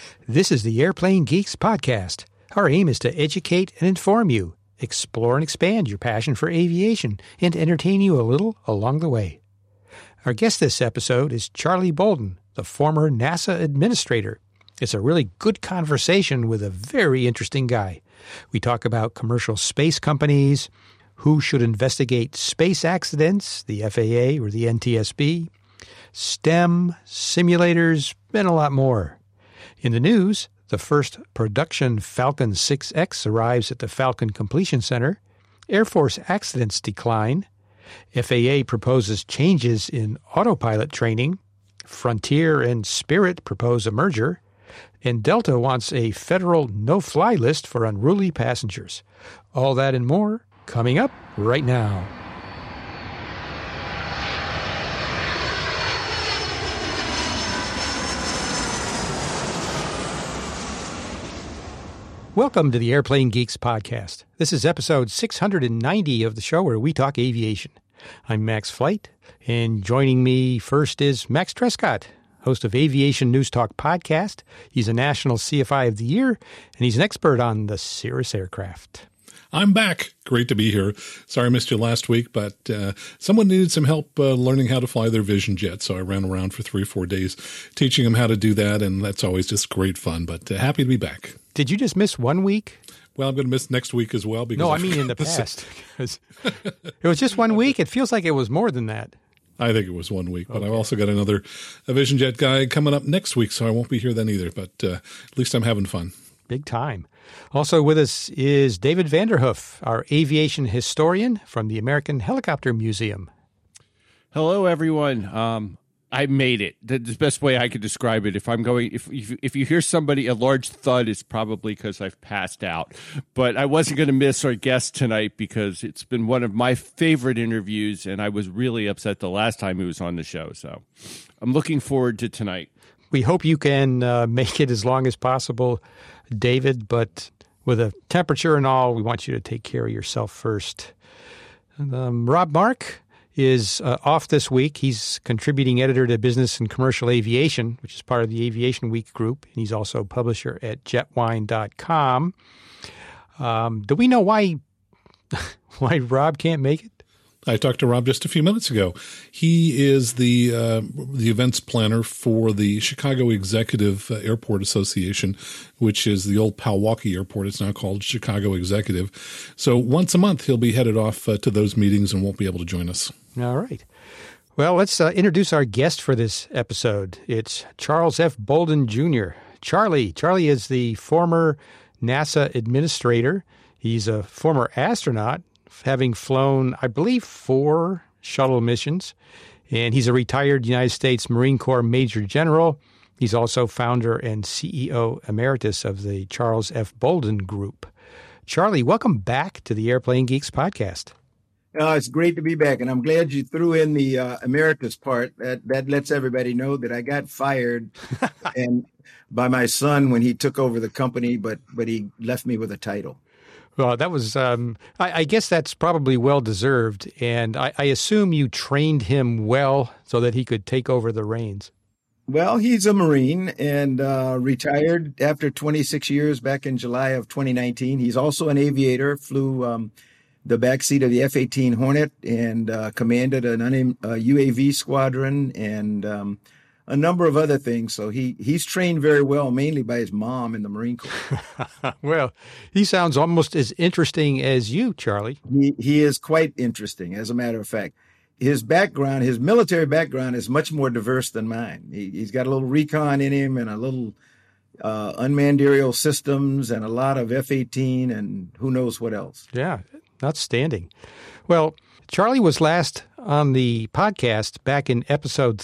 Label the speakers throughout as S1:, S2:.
S1: This is the Airplane Geeks podcast. Our aim is to educate and inform you, explore and expand your passion for aviation, and entertain you a little along the way. Our guest this episode is Charlie Bolden, the former NASA administrator. It's a really good conversation with a very interesting guy. We talk about commercial space companies, who should investigate space accidents, the FAA or the NTSB, STEM, simulators, and a lot more. In the news, the first production Falcon 6X arrives at the Falcon Completion Center, Air Force accidents decline, FAA proposes changes in autopilot training, Frontier and Spirit propose a merger, and Delta wants a federal no-fly list for unruly passengers. All that and more coming up right now. Welcome to the Airplane Geeks podcast. This is episode 690 of the show where we talk aviation. I'm Max Flight, and joining me first is Max Trescott, host of Aviation News Talk podcast. He's a National CFI of the Year, and he's an expert on the Cirrus aircraft.
S2: I'm back. Great to be here. Sorry I missed you last week, but someone needed some help learning how to fly their Vision jet, so I ran around for 3 or 4 days teaching them how to do that, and that's always just great fun, but happy to be back.
S1: Did you just miss 1 week?
S2: Well, I'm going to miss next week as well. Because
S1: no, I mean in the past. It was just 1 week. It feels like it was more than that.
S2: I think it was 1 week, but I've also got another Vision jet guy coming up next week, so I won't be here then either, but at least I'm having fun. Big time.
S1: Also with us is David Vanderhoof, our aviation historian from the American Helicopter Museum.
S3: Hello, everyone. I made it. The best way I could describe it. If you hear a large thud, it's probably because I've passed out. But I wasn't going to miss our guest tonight because it's been one of my favorite interviews, and I was really upset the last time he was on the show. So I'm looking forward to tonight.
S1: We hope you can make it as long as possible, David, but with a temperature and all, we want you to take care of yourself first. Rob Mark is off this week. He's contributing editor to Business and Commercial Aviation, which is part of the Aviation Week group. And he's also a publisher at jetwine.com. Do we know why Rob can't make it?
S2: I talked to Rob just a few minutes ago. He is the events planner for the Chicago Executive Airport Association, which is the old Palwaukee Airport. It's now called Chicago Executive. So once a month, he'll be headed off to those meetings and won't be able to join us.
S1: All right. Well, let's introduce our guest for this episode. It's Charles F. Bolden, Jr. Charlie is the former NASA administrator. He's a former astronaut, having flown, I believe, 4 shuttle missions. And he's a retired United States Marine Corps Major General. He's also founder and CEO emeritus of the Charles F. Bolden Group. Charlie, welcome back to the Airplane Geeks podcast.
S4: It's great to be back, and I'm glad you threw in the emeritus part. That lets everybody know that I got fired and by my son when he took over the company, but he left me with a title.
S1: Well, that was, I guess that's probably well-deserved, and I assume you trained him well so that he could take over the reins.
S4: Well, he's a Marine and retired after 26 years back in July of 2019. He's also an aviator, flew the backseat of the F-18 Hornet and commanded an UAV squadron and a number of other things. So he's trained very well, mainly by his mom in the Marine Corps.
S1: Well, he sounds almost as interesting as you, Charlie.
S4: He is quite interesting, as a matter of fact. His military background is much more diverse than mine. He's got a little recon in him and a little unmanned aerial systems and a lot of F-18 and who knows what else.
S1: Yeah, outstanding. Well, Charlie was last on the podcast back in episode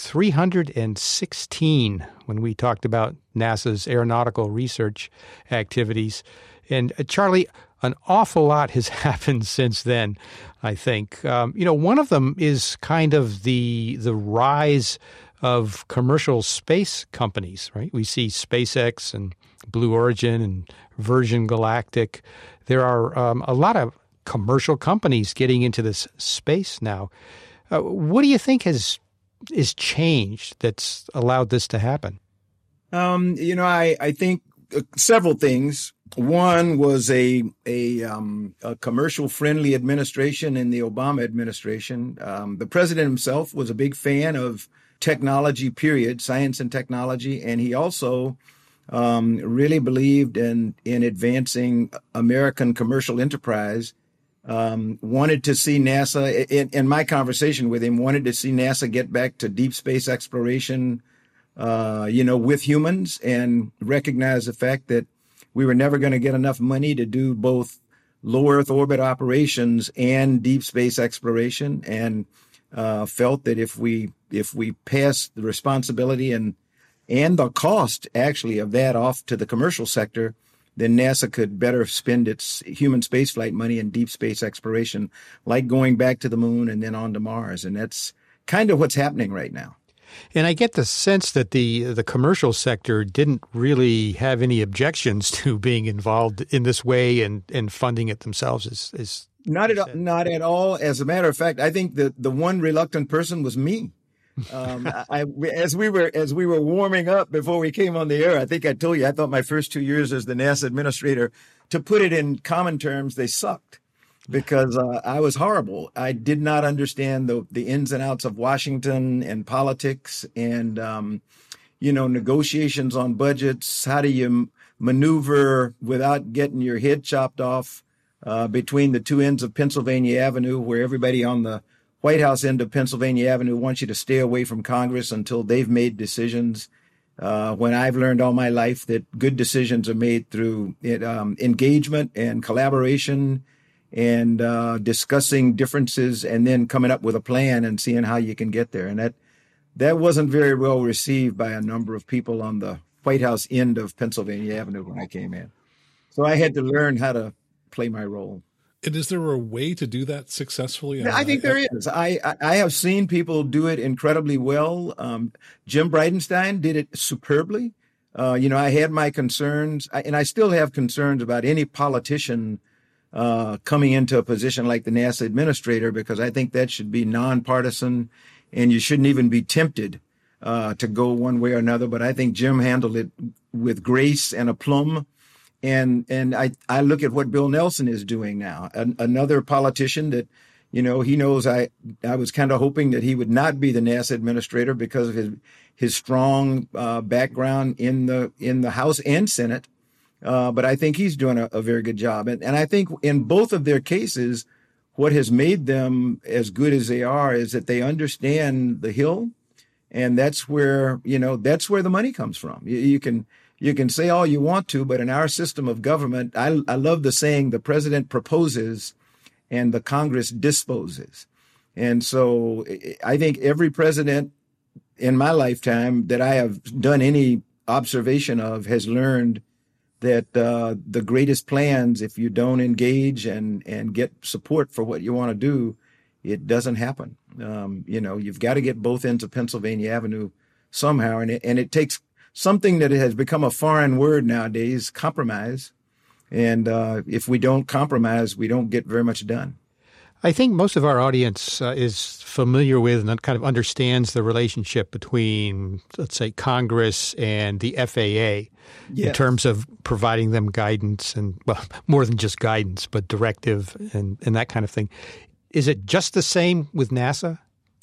S1: 316 when we talked about NASA's aeronautical research activities. And Charlie, an awful lot has happened since then, I think. One of them is kind of the rise of commercial space companies, right? We see SpaceX and Blue Origin and Virgin Galactic. There are a lot of commercial companies getting into this space now. What do you think is changed that's allowed this to happen?
S4: I think several things. One was a commercial friendly administration in the Obama administration. The president himself was a big fan of technology, period, science and technology. And he also really believed in advancing American commercial enterprise. Wanted to see NASA, in my conversation with him, wanted to see NASA get back to deep space exploration, with humans, and recognize the fact that we were never going to get enough money to do both low Earth orbit operations and deep space exploration, and felt that if we passed the responsibility and the cost actually of that off to the commercial sector, then NASA could better spend its human spaceflight money in deep space exploration, like going back to the moon and then on to Mars. And that's kind of what's happening right now.
S1: And I get the sense that the commercial sector didn't really have any objections to being involved in this way and funding it themselves. Is
S4: not at all. As a matter of fact, I think that the one reluctant person was me. As we were warming up before we came on the air, I think I told you I thought my first 2 years as the NASA administrator, to put it in common terms, they sucked. Because I was horrible. I did not understand the ins and outs of Washington and politics and, negotiations on budgets. How do you maneuver without getting your head chopped off between the two ends of Pennsylvania Avenue, where everybody on the White House end of Pennsylvania Avenue wants you to stay away from Congress until they've made decisions. When I've learned all my life that good decisions are made through engagement and collaboration and discussing differences and then coming up with a plan and seeing how you can get there. And that wasn't very well received by a number of people on the White House end of Pennsylvania Avenue when I came in. So I had to learn how to play my role.
S2: And is there a way to do that successfully?
S4: I think there is. I have seen people do it incredibly well. Jim Bridenstine did it superbly. I had my concerns, and I still have concerns about any politician coming into a position like the NASA administrator, because I think that should be nonpartisan and you shouldn't even be tempted to go one way or another. But I think Jim handled it with grace and aplomb. And I look at what Bill Nelson is doing now, another politician that, he knows I was kind of hoping that he would not be the NASA administrator because of his strong background in the House and Senate. But I think he's doing a very good job. And I think in both of their cases, what has made them as good as they are is that they understand the Hill. And that's where the money comes from. You can say all you want to, but in our system of government, I love the saying, the president proposes and the Congress disposes. And so I think every president in my lifetime that I have done any observation of has learned that the greatest plans, if you don't engage and get support for what you want to do, it doesn't happen. You've got to get both ends of Pennsylvania Avenue somehow. And it takes something that has become a foreign word nowadays, compromise. And if we don't compromise, we don't get very much done.
S1: I think most of our audience is familiar with and kind of understands the relationship between, let's say, Congress and the FAA in terms of providing them guidance and, well, more than just guidance, but directive and that kind of thing. Is it just the same with NASA?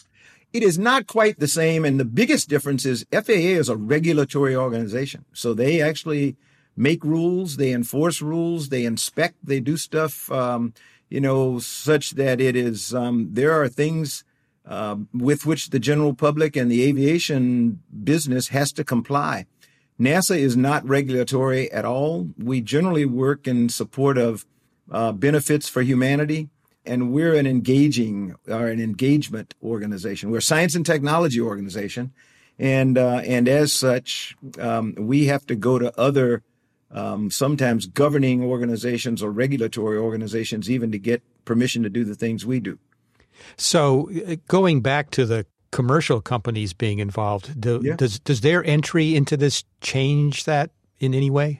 S4: It is not quite the same. And the biggest difference is FAA is a regulatory organization. So they actually make rules, they enforce rules, they inspect, they do stuff, such that it is, there are things with which the general public and the aviation business has to comply. NASA is not regulatory at all. We generally work in support of benefits for humanity. And we're an engagement organization. We're a science and technology organization. And as such, we have to go to other, sometimes governing organizations or regulatory organizations even to get permission to do the things we do.
S1: So going back to the commercial companies being involved, does their entry into this change that in any way?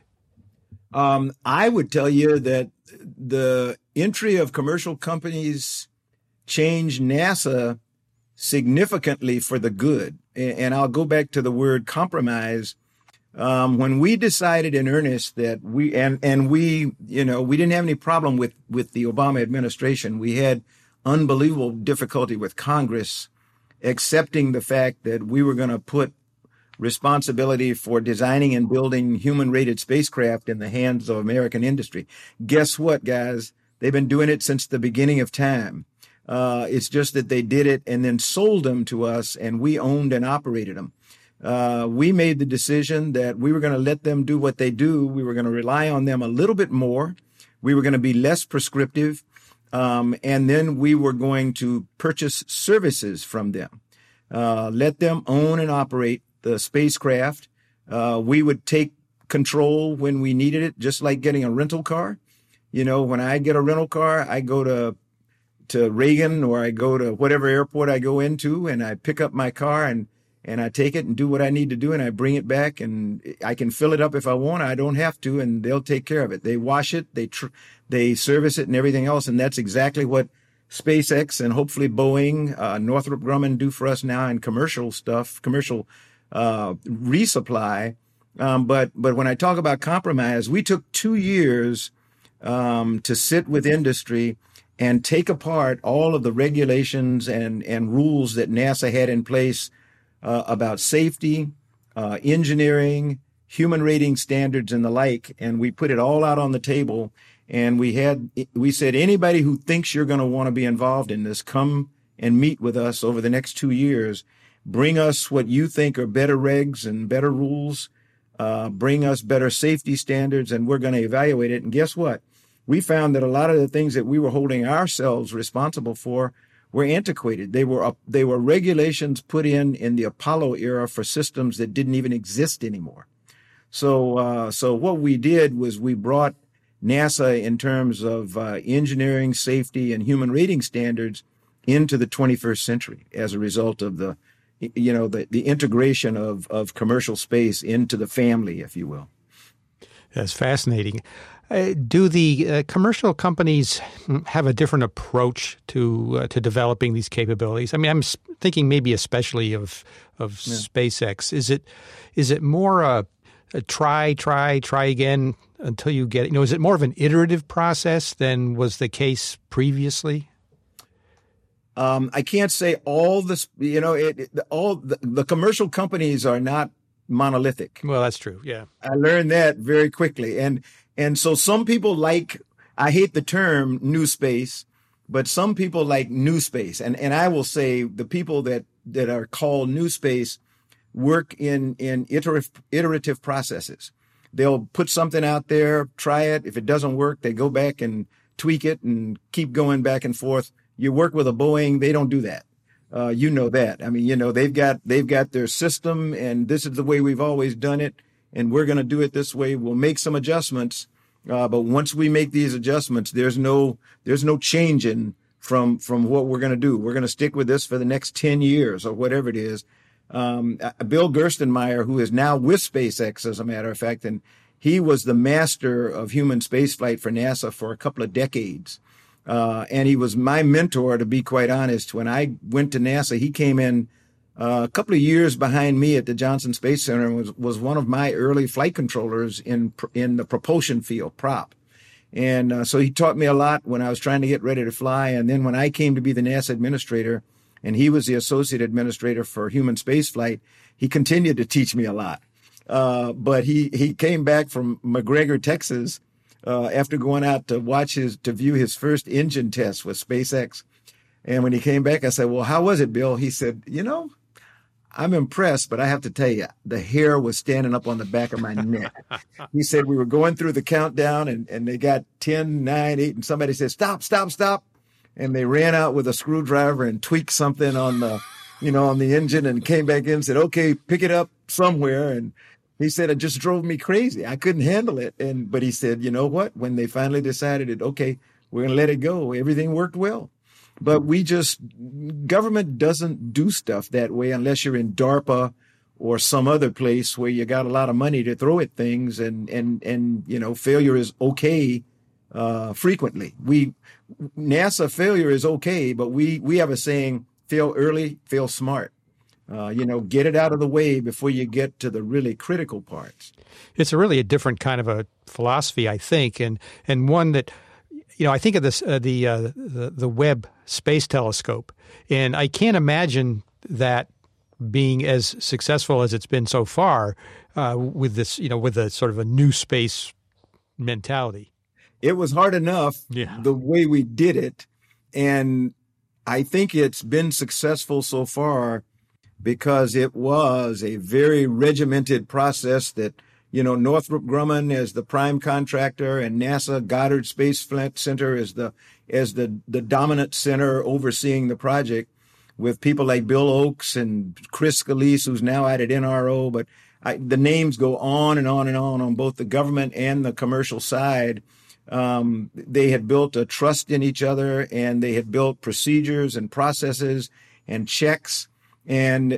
S4: I would tell you that the entry of commercial companies changed NASA significantly for the good. And I'll go back to the word compromise. When we decided in earnest that we didn't have any problem with the Obama administration. We had unbelievable difficulty with Congress accepting the fact that we were going to put responsibility for designing and building human-rated spacecraft in the hands of American industry. Guess what, guys? They've been doing it since the beginning of time. It's just that they did it and then sold them to us, and we owned and operated them. We made the decision that we were going to let them do what they do. We were going to rely on them a little bit more. We were going to be less prescriptive. And then we were going to purchase services from them. Let them own and operate the spacecraft. We would take control when we needed it, just like getting a rental car. You know, when I get a rental car, I go to Reagan, or I go to whatever airport I go into, and I pick up my car and I take it and do what I need to do, and I bring it back, and I can fill it up if I want. I don't have to, and they'll take care of it. They wash it, they service it, and everything else, and that's exactly what SpaceX and hopefully Boeing, Northrop Grumman do for us now in commercial resupply. But when I talk about compromise, we took 2 years to sit with industry and take apart all of the regulations and rules that NASA had in place about safety, engineering, human rating standards, and the like. And we put it all out on the table. And we said, anybody who thinks you're going to want to be involved in this, come and meet with us over the next 2 years. Bring us what you think are better regs and better rules. Bring us better safety standards, and we're going to evaluate it. And guess what? We found that a lot of the things that we were holding ourselves responsible for were antiquated. They were regulations put in the Apollo era for systems that didn't even exist anymore. So what we did was we brought NASA in terms of engineering, safety, and human rating standards into the 21st century as a result of the integration of commercial space into the family, if you will.
S1: That's fascinating. Do the commercial companies have a different approach to developing these capabilities? I mean, I'm thinking maybe especially of SpaceX. Is it more a try again until you get it? Is it more of an iterative process than was the case previously?
S4: I can't say all this. The commercial companies are not monolithic.
S1: Well, that's true. Yeah,
S4: I learned that very quickly, and so some people like, I hate the term new space, but some people like new space, and I will say the people that are called new space work in iterative processes. They'll put something out there, try it. If it doesn't work, they go back and tweak it and keep going back and forth. You work with a Boeing, they don't do that. You know that. I mean, they've got their system, and this is the way we've always done it, and we're going to do it this way. We'll make some adjustments, but once we make these adjustments, there's no changing from what we're going to do. We're going to stick with this for the next 10 years or whatever it is. Bill Gerstenmaier, who is now with SpaceX, as a matter of fact, and he was the master of human spaceflight for NASA for a couple of decades. And he was my mentor, to be quite honest. When I went to NASA, he came in a couple of years behind me at the Johnson Space Center and was one of my early flight controllers in the propulsion field, prop. And so he taught me a lot when I was trying to get ready to fly. And then when I came to be the NASA administrator, and he was the associate administrator for human spaceflight, he continued to teach me a lot. But he came back from McGregor, Texas, after going out to view his first engine test with SpaceX. And when he came back, I said, "Well, how was it, Bill?" He said, "I'm impressed, but I have to tell you, the hair was standing up on the back of my neck." He said, "We were going through the countdown and they got 10, 9, 8, and somebody said, stop. And they ran out with a screwdriver and tweaked something on the engine and came back in and said, okay, pick it up somewhere." And he said, "It just drove me crazy. I couldn't handle it." But he said, "You know what? When they finally decided okay, we're going to let it go, everything worked well." But government doesn't do stuff that way unless you're in DARPA or some other place where you got a lot of money to throw at things, and failure is okay frequently. NASA failure is okay, but we have a saying: fail early, fail smart. Get it out of the way before you get to the really critical parts.
S1: It's really a different kind of a philosophy, I think, and one that, I think of this the Webb Space Telescope, and I can't imagine that being as successful as it's been so far with this, with a sort of a new space mentality.
S4: It was hard enough the way we did it, and I think it's been successful so far because it was a very regimented process that, Northrop Grumman as the prime contractor and NASA Goddard Space Flight Center as the dominant center overseeing the project, with people like Bill Oakes and Chris Scalise, who's now out at NRO. But the names go on and on and on both the government and the commercial side. They had built a trust in each other, and they had built procedures and processes and checks. And,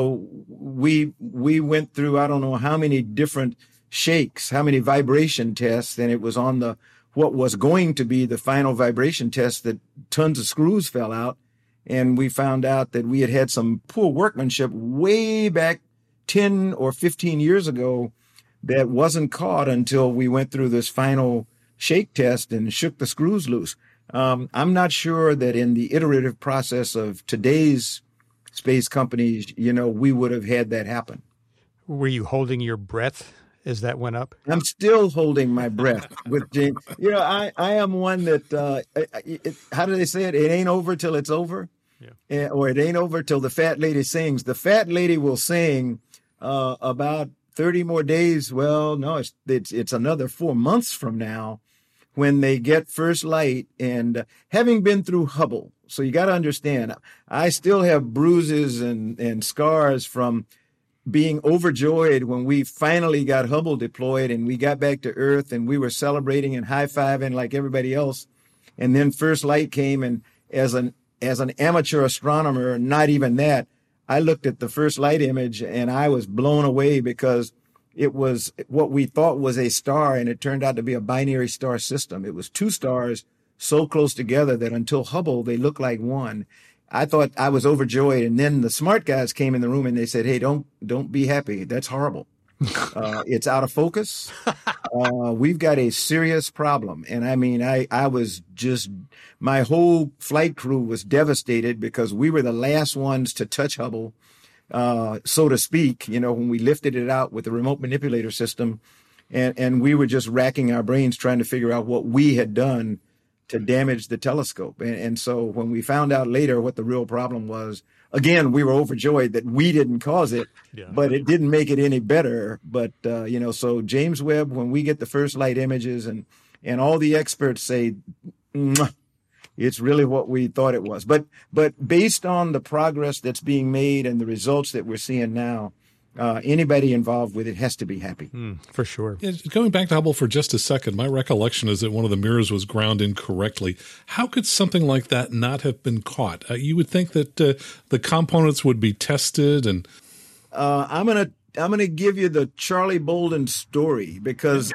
S4: we went through, I don't know how many different shakes, how many vibration tests, and it was on what was going to be the final vibration test that tons of screws fell out. And we found out that we had some poor workmanship way back 10 or 15 years ago that wasn't caught until we went through this final shake test and shook the screws loose. I'm not sure that in the iterative process of today's space companies, we would have had that happen.
S1: Were you holding your breath as that went up?
S4: I'm still holding my breath with James. I am one that, how do they say it? It ain't over till it's over. Yeah. Or it ain't over till the fat lady sings. The fat lady will sing about 30 more days. Well, no, it's another 4 months from now when they get first light. And having been through Hubble, so you got to understand, I still have bruises and scars from being overjoyed when we finally got Hubble deployed and we got back to Earth and we were celebrating and high-fiving like everybody else. And then first light came, and as an amateur astronomer, not even that, I looked at the first light image and I was blown away because it was what we thought was a star, and it turned out to be a binary star system. It was two stars so close together that until Hubble, they looked like one. I thought I was overjoyed. And then the smart guys came in the room and they said, hey, don't be happy. That's horrible. It's out of focus. We've got a serious problem. And I mean, I was just, my whole flight crew was devastated because we were the last ones to touch Hubble, so to speak, when we lifted it out with the remote manipulator system. And we were just racking our brains trying to figure out what we had done to damage the telescope. And so when we found out later what the real problem was, again, we were overjoyed that we didn't cause it, but it didn't make it any better. But, so James Webb, when we get the first light images and all the experts say, it's really what we thought it was. But based on the progress that's being made and the results that we're seeing now, anybody involved with it has to be happy.
S1: For sure.
S2: Yeah, going back to Hubble for just a second, my recollection is that one of the mirrors was ground incorrectly. How could something like that not have been caught? You would think that the components would be tested, and
S4: I'm gonna give you the Charlie Bolden story because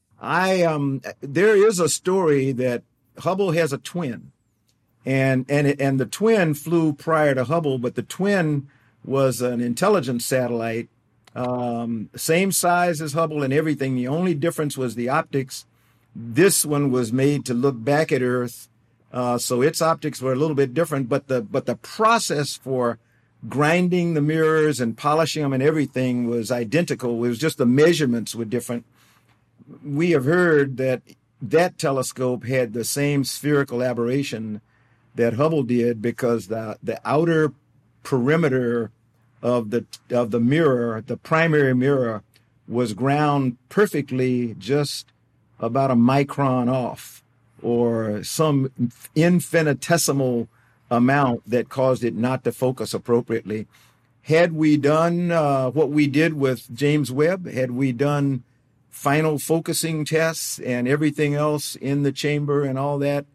S4: there is a story that Hubble has a twin, and the twin flew prior to Hubble, but the twin was an intelligence satellite. Same size as Hubble and everything. The only difference was the optics. This one was made to look back at Earth, so its optics were a little bit different. But the process for grinding the mirrors and polishing them and everything was identical. It was just the measurements were different. We have heard that telescope had the same spherical aberration that Hubble did because the outer perimeter of the mirror, the primary mirror, was ground perfectly just about a micron off, or some infinitesimal amount that caused it not to focus appropriately. Had we done what we did with James Webb, had we done final focusing tests and everything else in the chamber and all that,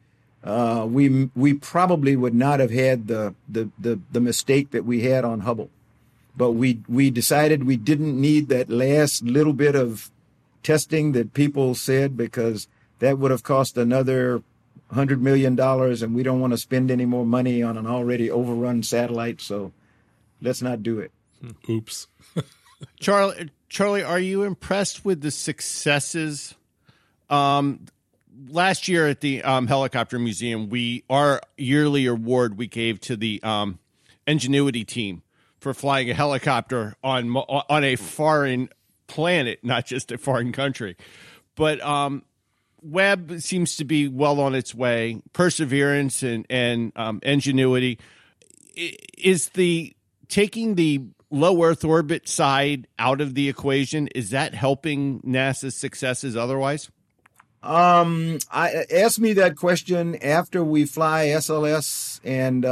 S4: we probably would not have had the mistake that we had on Hubble. But we decided we didn't need that last little bit of testing that people said, because that would have cost another $100 million, and we don't want to spend any more money on an already overrun satellite. So let's not do it.
S2: Oops.
S3: Charlie, are you impressed with the successes? Last year at the Helicopter Museum, our yearly award we gave to the Ingenuity team for flying a helicopter on a foreign planet, not just a foreign country. But Webb seems to be well on its way. Perseverance and Ingenuity is taking the low Earth orbit side out of the equation. Is that helping NASA's successes otherwise?
S4: I asked me that question after we fly SLS and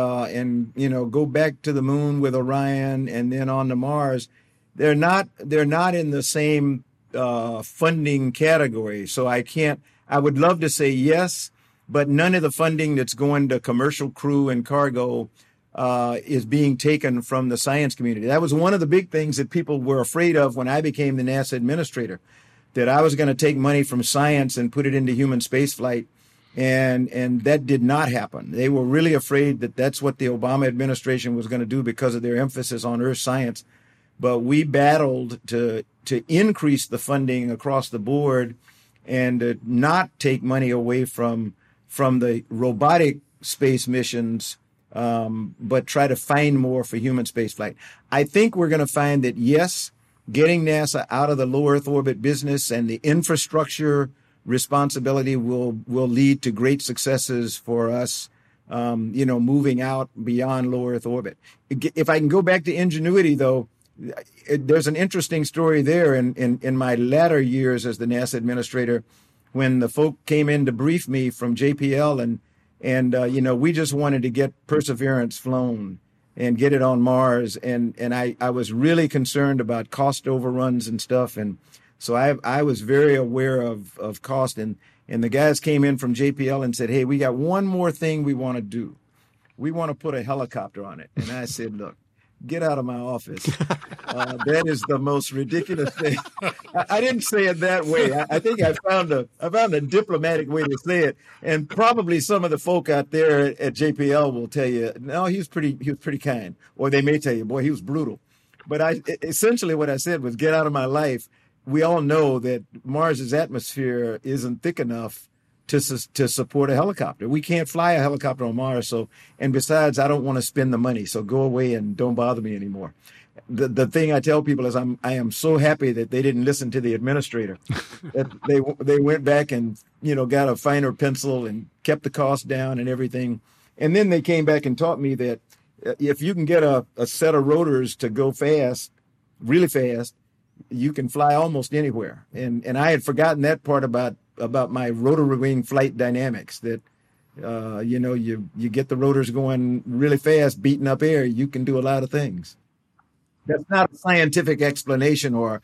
S4: go back to the moon with Orion and then on to Mars. They're not in the same funding category. So I would love to say yes, but none of the funding that's going to commercial crew and cargo is being taken from the science community. That was one of the big things that people were afraid of when I became the NASA administrator, that I was going to take money from science and put it into human spaceflight. And that did not happen. They were really afraid that that's what the Obama administration was going to do because of their emphasis on Earth science. But we battled to increase the funding across the board and to not take money away from the robotic space missions, but try to find more for human spaceflight. I think we're going to find that, yes, getting NASA out of the low Earth orbit business and the infrastructure responsibility will lead to great successes for us, moving out beyond low Earth orbit. If I can go back to Ingenuity, though, there's an interesting story there in my latter years as the NASA administrator, when the folk came in to brief me from JPL and we just wanted to get Perseverance flown and get it on Mars. And I was really concerned about cost overruns and stuff. And so I was very aware of cost. And the guys came in from JPL and said, hey, we got one more thing we want to do. We want to put a helicopter on it. And I said, look, get out of my office. That is the most ridiculous thing. I didn't say it that way. I think I found a diplomatic way to say it. And probably some of the folk out there at JPL will tell you, no, he was pretty kind. Or they may tell you, boy, he was brutal. But essentially what I said was, get out of my life. We all know that Mars's atmosphere isn't thick enough to support a helicopter. We can't fly a helicopter on Mars. And besides, I don't want to spend the money. So go away and don't bother me anymore. The thing I tell people is I am so happy that they didn't listen to the administrator. That they went back and, got a finer pencil and kept the cost down and everything. And then they came back and taught me that if you can get a set of rotors to go fast, really fast, you can fly almost anywhere. And I had forgotten that part about my rotary wing flight dynamics, that you get the rotors going really fast, beating up air, you can do a lot of things. That's not a scientific explanation or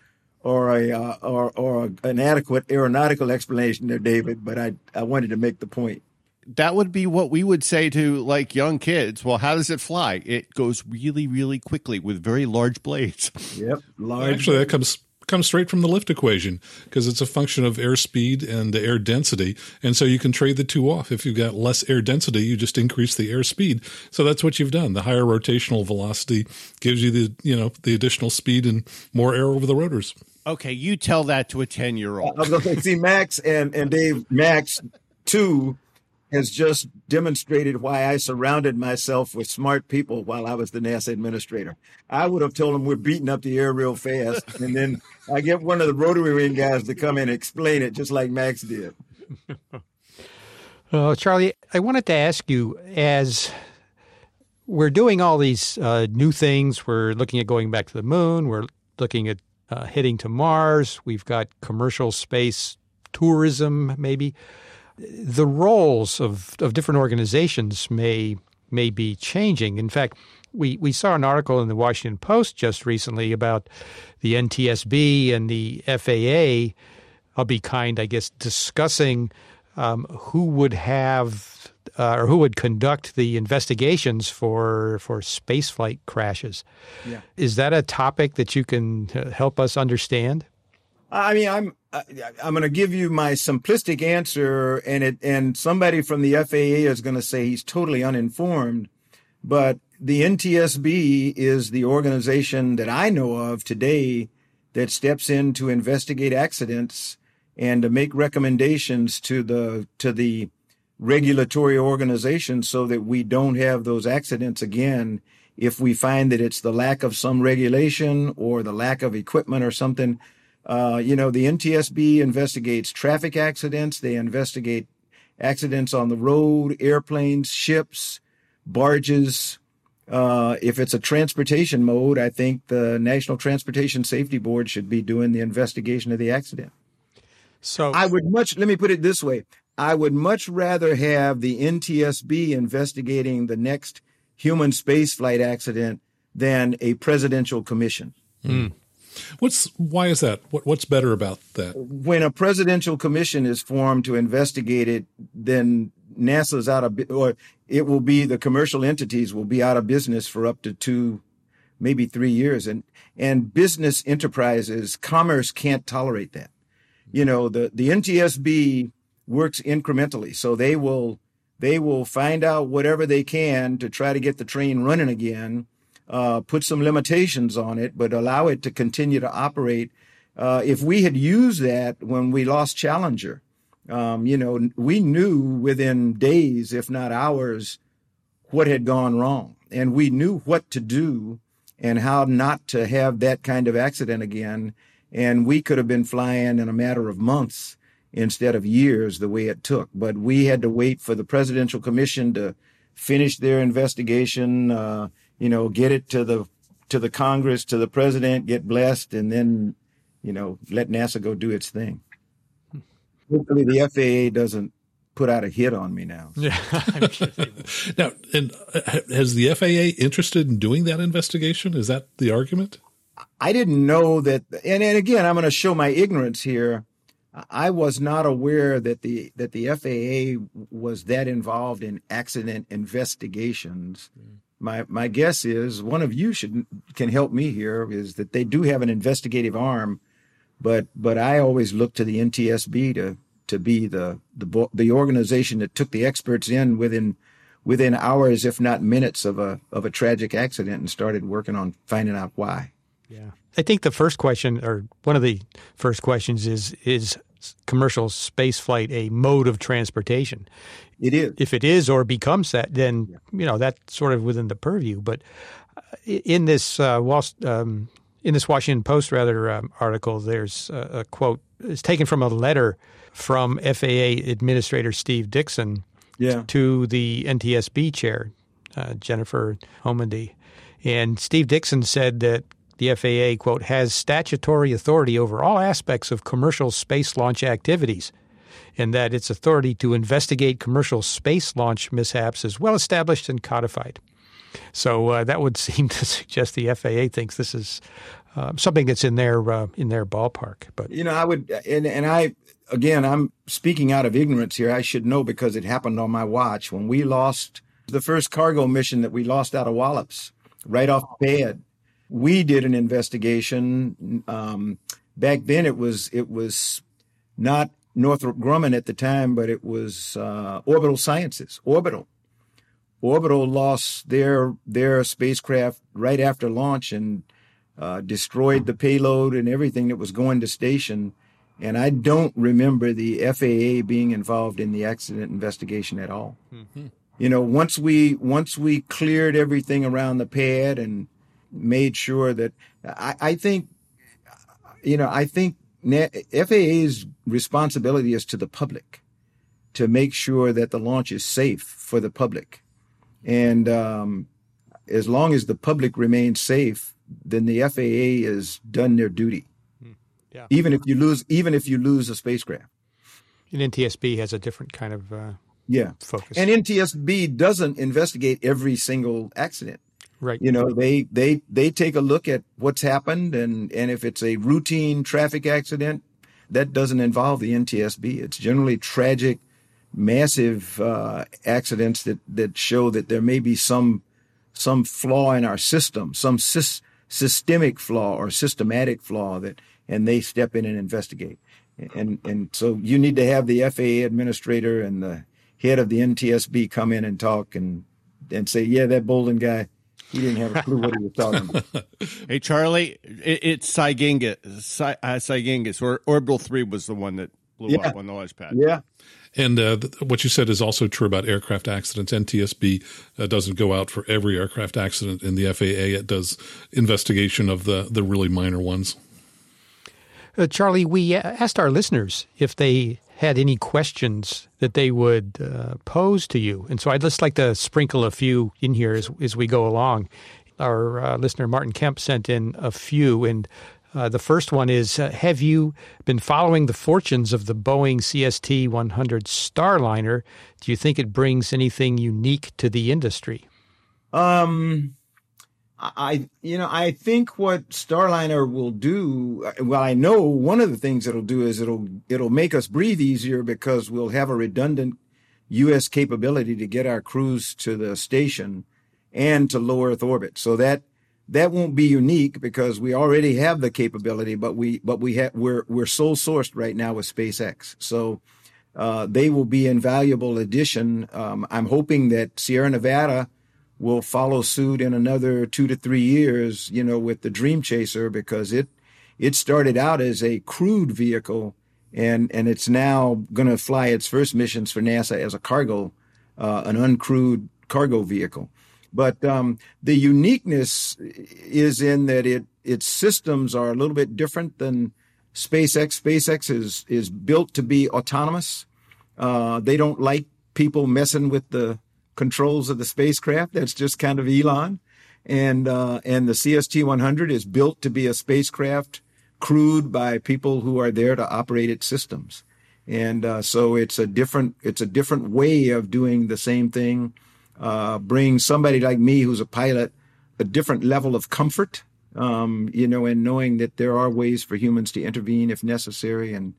S4: an adequate aeronautical explanation there, David, but I wanted to make the point.
S3: That would be what we would say to like young kids. Well, how does it fly? It goes really, really quickly with very large blades.
S4: Yep.
S2: Actually, that comes straight from the lift equation, because it's a function of airspeed and air density. And so you can trade the two off. If you've got less air density, you just increase the airspeed. So that's what you've done. The higher rotational velocity gives you the additional speed and more air over the rotors.
S3: Okay, you tell that to a 10-year-old.
S4: I was going to see Max and Dave. Max, too, has just demonstrated why I surrounded myself with smart people while I was the NASA administrator. I would have told them we're beating up the air real fast, and then I get one of the rotary wing guys to come in and explain it just like Max did.
S1: Charlie, I wanted to ask you, as we're doing all these new things, we're looking at going back to the moon, we're looking at heading to Mars, we've got commercial space tourism maybe. The roles of different organizations may be changing. In fact, we saw an article in the Washington Post just recently about the NTSB and the FAA, I'll be kind, I guess, discussing who would have or who would conduct the investigations for spaceflight crashes. Yeah. Is that a topic that you can help us understand?
S4: I mean, I'm going to give you my simplistic answer, and somebody from the FAA is going to say he's totally uninformed. But the NTSB is the organization that I know of today that steps in to investigate accidents and to make recommendations to the regulatory organizations so that we don't have those accidents again. If we find that it's the lack of some regulation or the lack of equipment or something, the NTSB investigates traffic accidents. They investigate accidents on the road, airplanes, ships, barges. If it's a transportation mode, I think the National Transportation Safety Board should be doing the investigation of the accident.
S1: So
S4: let me put it this way. I would much rather have the NTSB investigating the next human spaceflight accident than a presidential commission.
S2: Why is that? What's better about that?
S4: When a presidential commission is formed to investigate it, then NASA's out of, or it will be, the commercial entities will be out of business for up to 2, maybe 3 years. And business enterprises, commerce can't tolerate that. The NTSB works incrementally. So they will find out whatever they can to try to get the train running again, put some limitations on it, but allow it to continue to operate. If we had used that when we lost Challenger, we knew within days, if not hours, what had gone wrong. And we knew what to do and how not to have that kind of accident again. And we could have been flying in a matter of months instead of years the way it took. But we had to wait for the Presidential Commission to finish their investigation, get it to the Congress, to the president, get blessed, and then, let NASA go do its thing. Hopefully the FAA doesn't put out a hit on me now.
S1: Yeah, I'm sure they will.
S2: Now, and has the FAA interested in doing that investigation? Is that the argument?
S4: I didn't know that, and again, I'm going to show my ignorance here. I was not aware that the FAA was that involved in accident investigations. My guess is, one of you can help me here, is that they do have an investigative arm, but I always look to the NTSB to be the organization that took the experts in within hours, if not minutes, of a tragic accident and started working on finding out why.
S1: Yeah. I think the first question, or one of the first questions, is commercial space flight a mode of transportation?
S4: It is.
S1: If it is or becomes that, then, that's sort of within the purview. But in this Washington Post article, there's a quote. It's taken from a letter from FAA Administrator Steve Dickson to the NTSB chair, Jennifer Homendy. And Steve Dickson said that the FAA, quote, has statutory authority over all aspects of commercial space launch activities, and that its authority to investigate commercial space launch mishaps is well established and codified. So that would seem to suggest the FAA thinks this is something that's in their ballpark. But
S4: I would, and I, again, I'm speaking out of ignorance here. I should know because it happened on my watch when we lost the first cargo mission that we lost out of Wallops, right off the pad. We did an investigation. Back then, it was not Northrop Grumman at the time, but it was Orbital Sciences. Orbital lost their spacecraft right after launch and destroyed the payload and everything that was going to station. And I don't remember the FAA being involved in the accident investigation at all. Mm-hmm. Once we cleared everything around the pad and made sure that I think FAA's responsibility is to the public to make sure that the launch is safe for the public. And as long as the public remains safe, then the FAA has done their duty.
S1: Yeah.
S4: Even if you lose a spacecraft.
S1: And NTSB has a different kind of focus.
S4: And NTSB doesn't investigate every single accident.
S1: Right.
S4: They take a look at what's happened, and if it's a routine traffic accident, that doesn't involve the NTSB. It's generally tragic, massive accidents that show that there may be some flaw in our system, some systemic flaw or systematic flaw and they step in and investigate. And so you need to have the FAA administrator and the head of the NTSB come in and talk and say, yeah, that Bolden guy, He didn't have a clue what he was talking about.
S3: Hey, Charlie, it's Cygangus, or Orbital 3 was the one that blew up on the launch pad.
S4: Yeah.
S2: And what you said is also true about aircraft accidents. NTSB doesn't go out for every aircraft accident in the FAA. It does investigation of the really minor ones.
S1: Charlie, we asked our listeners if they had any questions that they would pose to you. And so I'd just like to sprinkle a few in here as we go along. Our listener, Martin Kemp, sent in a few. And the first one is, have you been following the fortunes of the Boeing CST-100 Starliner? Do you think it brings anything unique to the industry?
S4: I think what Starliner will do, well, I know one of the things it'll do is it'll make us breathe easier because we'll have a redundant U.S. capability to get our crews to the station and to low Earth orbit. So that won't be unique because we already have the capability, but we're sole sourced right now with SpaceX. So they will be an invaluable addition. I'm hoping that Sierra Nevada will follow suit in another 2 to 3 years, with the Dream Chaser, because it started out as a crewed vehicle and it's now going to fly its first missions for NASA as a cargo, an uncrewed cargo vehicle. But the uniqueness is in that its systems are a little bit different than SpaceX. SpaceX is built to be autonomous. They don't like people messing with the controls of the spacecraft. That's just kind of Elon. And the CST-100 is built to be a spacecraft crewed by people who are there to operate its systems. And so it's a different way of doing the same thing. Bring somebody like me who's a pilot a different level of comfort, and knowing that there are ways for humans to intervene if necessary and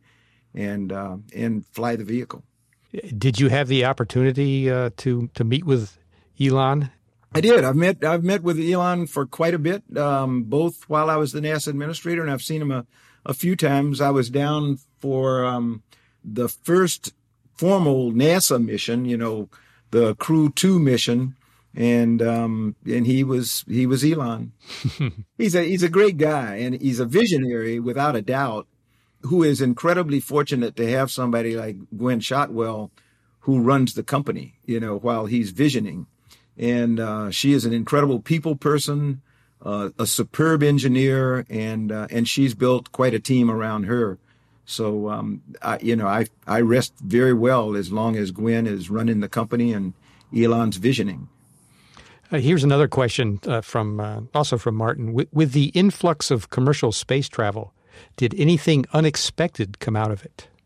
S4: fly the vehicle.
S1: Did you have the opportunity to meet with Elon?
S4: I did. I've met with Elon for quite a bit, both while I was the NASA administrator, and I've seen him a few times. I was down for the first formal NASA mission, the Crew 2 mission, and he was Elon. He's a great guy, and he's a visionary without a doubt, who is incredibly fortunate to have somebody like Gwen Shotwell who runs the company, while he's visioning. And she is an incredible people person, a superb engineer, and she's built quite a team around her. So, I rest very well as long as Gwen is running the company and Elon's visioning.
S1: Here's another question also from Martin. With the influx of commercial space travel, did anything unexpected come out of it?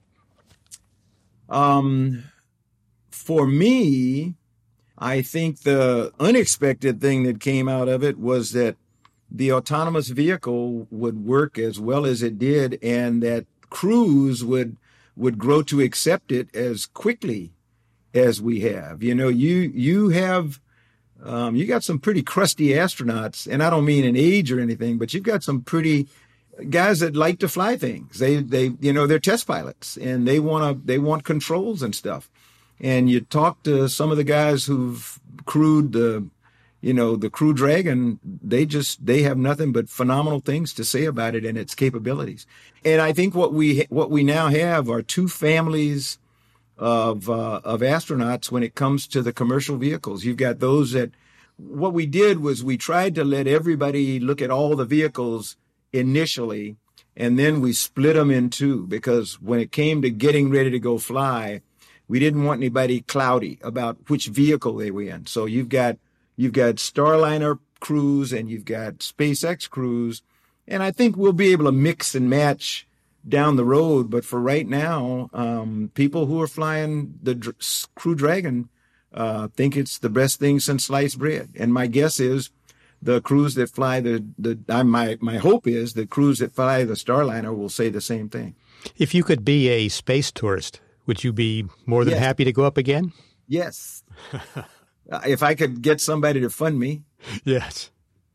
S4: For me, I think the unexpected thing that came out of it was that the autonomous vehicle would work as well as it did, and that crews would grow to accept it as quickly as we have. You got some pretty crusty astronauts, and I don't mean in age or anything, but you've got some pretty guys that like to fly things. They're test pilots, and they want controls and stuff. And you talk to some of the guys who've crewed the Crew Dragon, they have nothing but phenomenal things to say about it and its capabilities. And I think what we now have are two families of astronauts when it comes to the commercial vehicles. You've got those that, what we did was we tried to let everybody look at all the vehicles initially, and then we split them in two, because when it came to getting ready to go fly, we didn't want anybody cloudy about which vehicle they were in. So you've got Starliner crews and you've got SpaceX crews, and I think we'll be able to mix and match down the road. But for right now, people who are flying the Crew Dragon think it's the best thing since sliced bread. And my guess is the crews that fly my hope is the crews that fly the Starliner will say the same thing.
S1: If you could be a space tourist, would you be more than happy to go up again?
S4: Yes. If I could get somebody to fund me.
S1: Yes.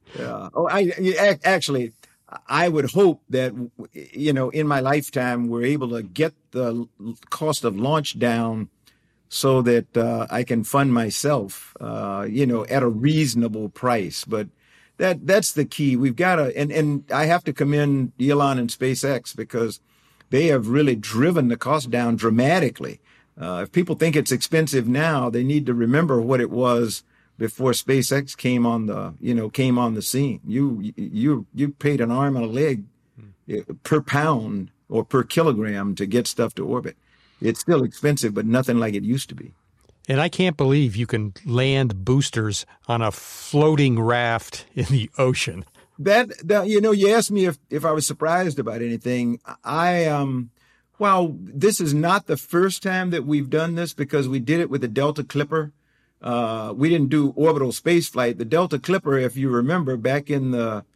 S4: I would hope that, in my lifetime, we're able to get the cost of launch down so that I can fund myself, at a reasonable price. But that's the key. We've got to, and I have to commend Elon and SpaceX because they have really driven the cost down dramatically. If people think it's expensive now, they need to remember what it was before SpaceX came on the scene. You paid an arm and a leg per pound or per kilogram to get stuff to orbit. It's still expensive, but nothing like it used to be.
S1: And I can't believe you can land boosters on a floating raft in the ocean.
S4: That you asked me if I was surprised about anything. Well, this is not the first time that we've done this because we did it with the Delta Clipper. We didn't do orbital space flight. The Delta Clipper, if you remember, back in the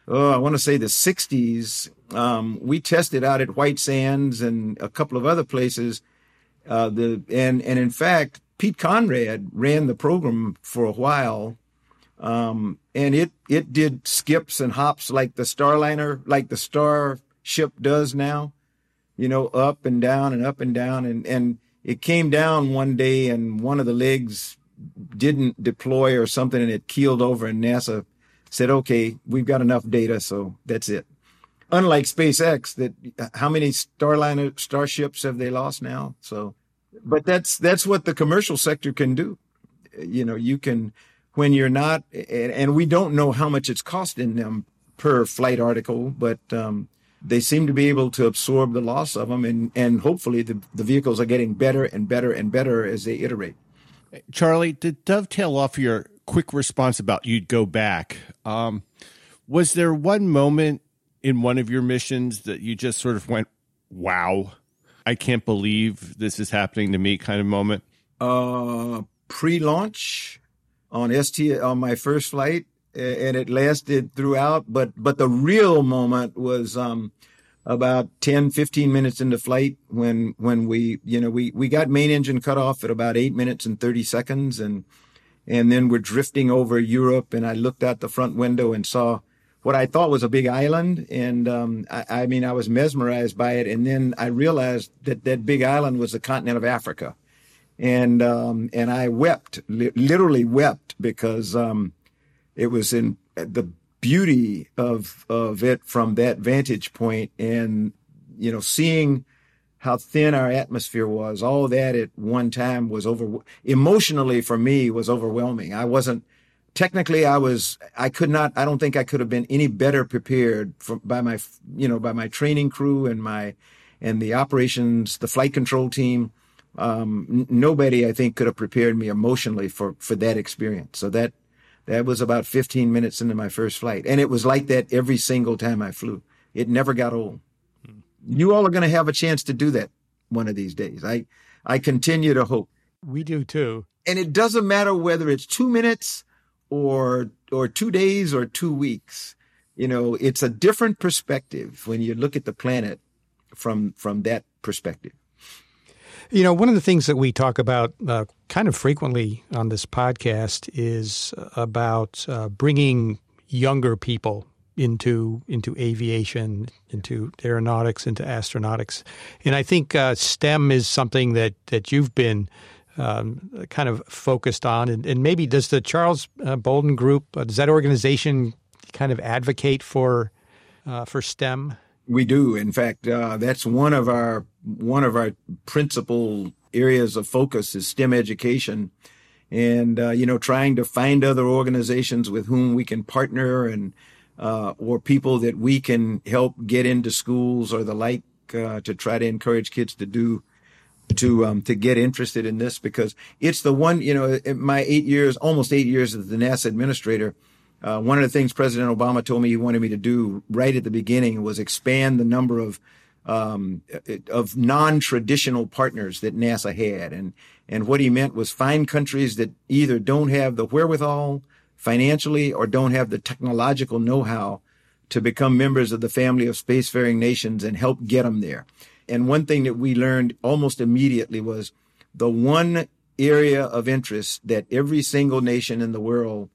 S4: 60s, we tested out at White Sands and a couple of other places. And in fact, Pete Conrad ran the program for a while. And it did skips and hops like the Starliner, like the Starship does now, up and down and up and down. And it came down one day and one of the legs didn't deploy or something and it keeled over and NASA said, okay, we've got enough data, so that's it. Unlike SpaceX, how many Starships have they lost now? So, but that's what the commercial sector can do. You can, when you're not, and we don't know how much it's costing them per flight article, but they seem to be able to absorb the loss of them, and hopefully the vehicles are getting better and better and better as they iterate.
S3: Charlie, to dovetail off your quick response about you'd go back, was there one moment in one of your missions that you just sort of went, wow, I can't believe this is happening to me kind of moment?
S4: Pre-launch on my first flight, and it lasted throughout, but the real moment was about 10, 15 minutes into flight when we got main engine cut off at about 8 minutes and 30 seconds. And then we're drifting over Europe, and I looked out the front window and saw what I thought was a big island. And I was mesmerized by it. And then I realized that big island was the continent of Africa. And I wept, literally wept, because it was in the beauty of it from that vantage point, and seeing how thin our atmosphere was, all that at one time was emotionally for me was overwhelming. I don't think I could have been any better prepared by my training crew and the operations, the flight control team. Nobody, I think, could have prepared me emotionally for that experience. So that was about 15 minutes into my first flight. And it was like that every single time I flew. It never got old. You all are going to have a chance to do that one of these days. I continue to hope.
S1: We do too.
S4: And it doesn't matter whether it's 2 minutes or 2 days or 2 weeks. It's a different perspective when you look at the planet from that perspective.
S1: One of the things that we talk about kind of frequently on this podcast is about bringing younger people into aviation, into aeronautics, into astronautics. And I think STEM is something that you've been kind of focused on. And maybe does the Charles Bolden Group, does that organization kind of advocate for STEM?
S4: We do. In fact, that's one of our principal areas of focus is STEM education, and trying to find other organizations with whom we can partner, and or people that we can help get into schools or the like, to try to encourage kids to get interested in this, because it's the one. In my almost 8 years as the NASA administrator. One of the things President Obama told me he wanted me to do right at the beginning was expand the number of non-traditional partners that NASA had. And what he meant was find countries that either don't have the wherewithal financially or don't have the technological know-how to become members of the family of spacefaring nations and help get them there. And one thing that we learned almost immediately was the one area of interest that every single nation in the world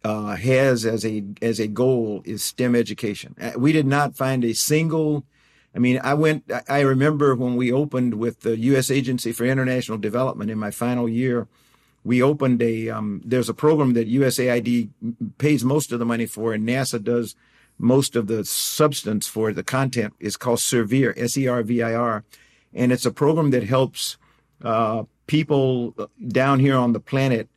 S4: has as a goal is STEM education. We did not find a single I mean, I remember when we opened with the U.S. Agency for International Development in my final year, we opened there's a program that USAID pays most of the money for, and NASA does most of the substance for the content. Is called Servir, SERVIR. And it's a program that helps people down here on the planet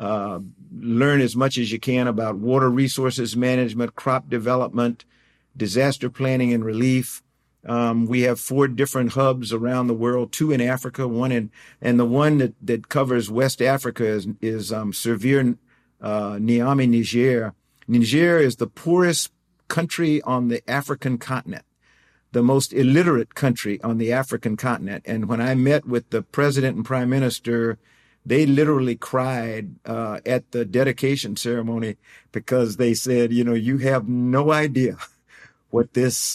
S4: learn as much as you can about water resources management, crop development, disaster planning and relief. We have 4 different hubs around the world, 2 in Africa, and the one that covers West Africa is Servir Niamey, Niger. Niger is the poorest country on the African continent, the most illiterate country on the African continent. And when I met with the president and prime minister, they literally cried at the dedication ceremony because they said, you have no idea what this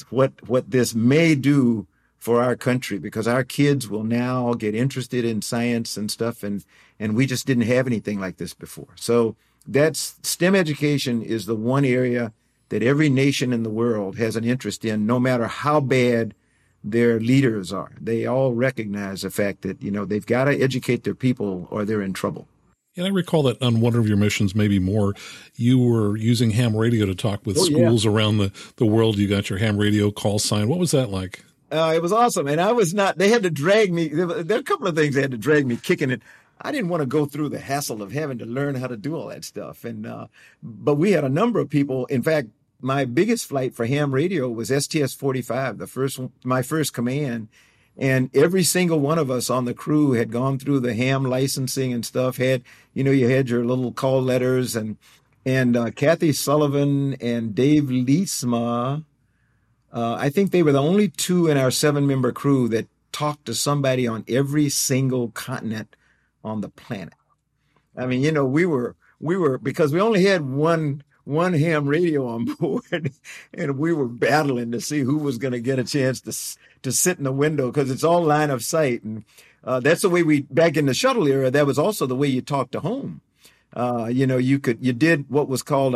S4: may do for our country, because our kids will now get interested in science and stuff, and we just didn't have anything like this before. So that's STEM education is the one area that every nation in the world has an interest in, no matter how bad their leaders are. They all recognize the fact that, they've got to educate their people or they're in trouble.
S2: And I recall that on one of your missions, maybe more, you were using ham radio to talk with schools around the world. You got your ham radio call sign. What was that like?
S4: It was awesome. And I was not, they had to drag me. There are a couple of things they had to drag me kicking it. I didn't want to go through the hassle of having to learn how to do all that stuff. But we had a number of people. In fact, my biggest flight for ham radio was STS-45, my first command. And every single one of us on the crew had gone through the ham licensing and stuff. You had your little call letters, and Kathy Sullivan and Dave Leesma. I think they were the only 2 in our 7-member crew that talked to somebody on every single continent on the planet. I mean, we were because we only had one ham radio on board, and we were battling to see who was going to get a chance to sit in the window, because it's all line of sight. And that's the way back in the shuttle era, that was also the way you talked to home. You did what was called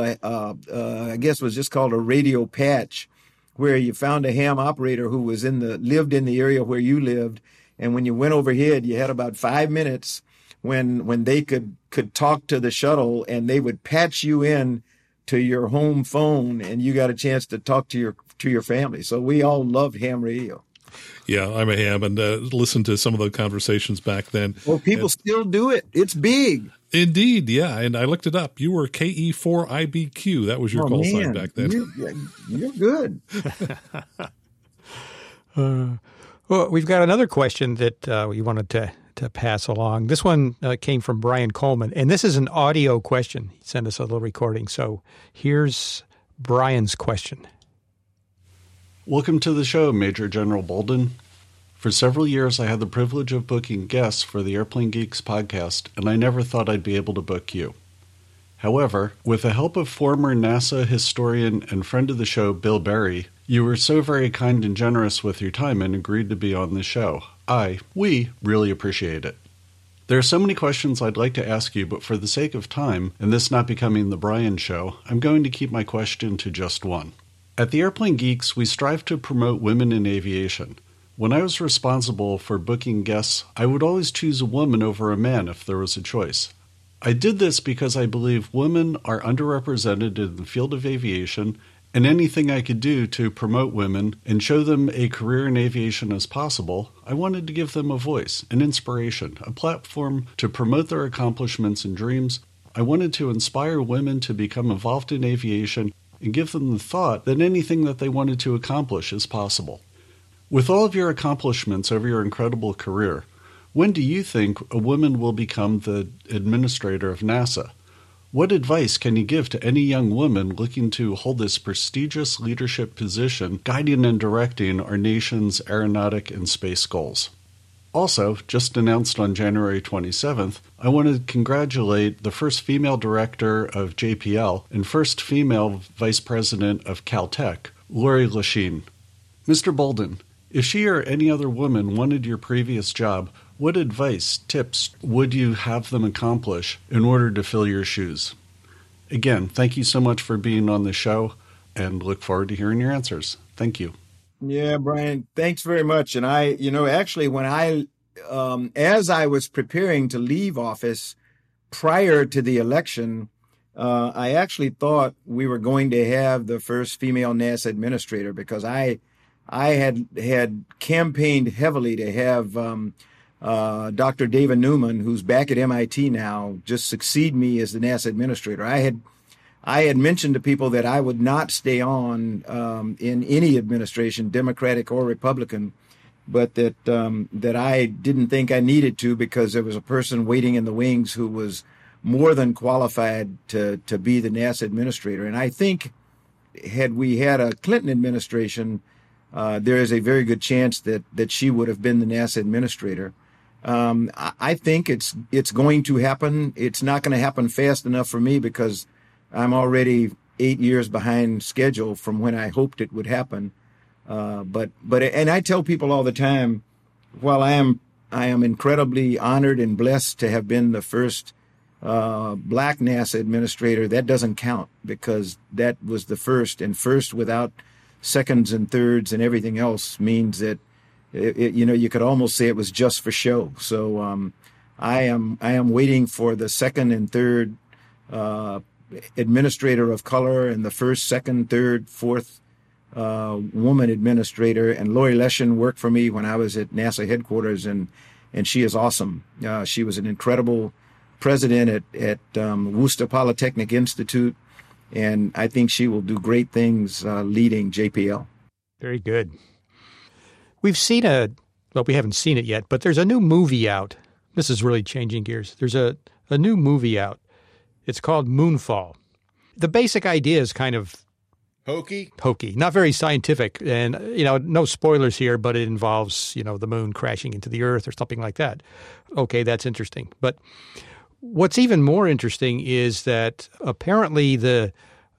S4: I guess was just called a radio patch, where you found a ham operator who was lived in the area where you lived. And when you went overhead, you had about 5 minutes when they could talk to the shuttle, and they would patch you in to your home phone, and you got a chance to talk to your family. So we all loved ham radio.
S2: Yeah, I'm a ham, and listened to some of the conversations back then.
S4: Well, people still do it. It's big.
S2: Indeed, yeah. And I looked it up. You were KE4IBQ. That was your call sign back then.
S4: You're good.
S1: Well, we've got another question that we wanted to pass along. This one came from Brian Coleman, and this is an audio question. He sent us a little recording. So here's Brian's question.
S5: Welcome to the show, Major General Bolden. For several years, I had the privilege of booking guests for the Airplane Geeks podcast, and I never thought I'd be able to book you. However, with the help of former NASA historian and friend of the show, Bill Berry, you were so very kind and generous with your time and agreed to be on the show. We really appreciate it. There are so many questions I'd like to ask you, but for the sake of time, and this not becoming the Brian Show, I'm going to keep my question to just one. At the Airplane Geeks, we strive to promote women in aviation. When I was responsible for booking guests, I would always choose a woman over a man if there was a choice. I did this because I believe women are underrepresented in the field of aviation, and anything I could do to promote women and show them a career in aviation as possible, I wanted to give them a voice, an inspiration, a platform to promote their accomplishments and dreams. I wanted to inspire women to become involved in aviation and give them the thought that anything that they wanted to accomplish is possible. With all of your accomplishments over your incredible career, when do you think a woman will become the administrator of NASA? What advice can you give to any young woman looking to hold this prestigious leadership position, guiding and directing our nation's aeronautic and space goals? Also, just announced on January 27th, I want to congratulate the first female director of JPL and first female vice president of Caltech, Lori Lachine. Mr. Bolden, if she or any other woman wanted your previous job, what advice, tips would you have them accomplish in order to fill your shoes? Again, thank you so much for being on the show, and look forward to hearing your answers. Thank you.
S4: Yeah, Brian, thanks very much. And actually, as I was preparing to leave office prior to the election, I actually thought we were going to have the first female NASA administrator because I had campaigned heavily to have Dr. David Newman, who's back at MIT now, just succeed me as the NASA administrator. I had mentioned to people that I would not stay on in any administration, Democratic or Republican, but that I didn't think I needed to because there was a person waiting in the wings who was more than qualified to be the NASA administrator. And I think had we had a Clinton administration, there is a very good chance that she would have been the NASA administrator. I think it's going to happen. It's not going to happen fast enough for me because I'm already 8 years behind schedule from when I hoped it would happen. But I tell people all the time, while I am incredibly honored and blessed to have been the first black NASA administrator, that doesn't count because that was the first, and first without seconds and thirds and everything else means that you could almost say it was just for show. So I am waiting for the second and third administrator of color and the first, second, third, fourth woman administrator. And Lori Leshin worked for me when I was at NASA headquarters, and she is awesome. She was an incredible president at Worcester Polytechnic Institute, and I think she will do great things leading JPL.
S1: Very good. We've seen we haven't seen it yet, but there's a new movie out. This is really changing gears. There's a new movie out. It's called Moonfall. The basic idea is kind of
S3: hokey,
S1: not very scientific. And, no spoilers here, but it involves, the moon crashing into the earth or something like that. Okay, that's interesting. But what's even more interesting is that apparently the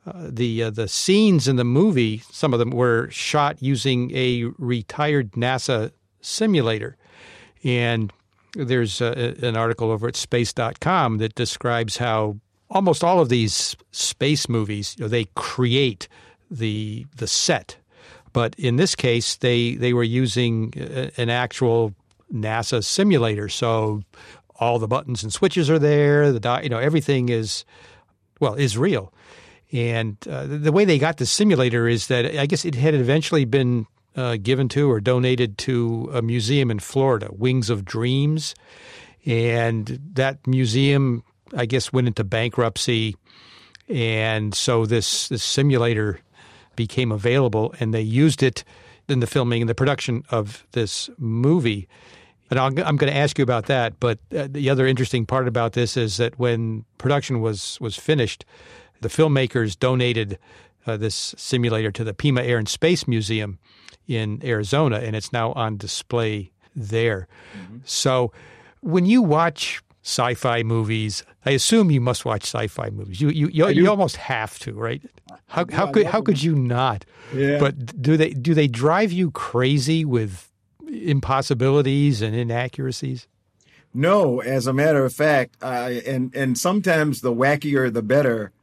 S1: scenes in the movie, some of them were shot using a retired NASA simulator. And there's an article over at space.com that describes how almost all of these space movies, they create the set. But in this case, they were using an actual NASA simulator. So all the buttons and switches are there. Everything is real. And the way they got the simulator is that I guess it had eventually been given to or donated to a museum in Florida, Wings of Dreams. And that museum, I guess, went into bankruptcy. And so this simulator became available, and they used it in the filming and the production of this movie. And I'm going to ask you about that. But the other interesting part about this is that when production was finished, the filmmakers donated this simulator to the Pima Air and Space Museum in Arizona, and it's now on display there. Mm-hmm. So when you watch sci-fi movies, I assume you must watch sci-fi movies. You almost have to, right? How could you not?
S4: Yeah.
S1: But do they drive you crazy with impossibilities and inaccuracies?
S4: No, as a matter of fact, and sometimes the wackier the better.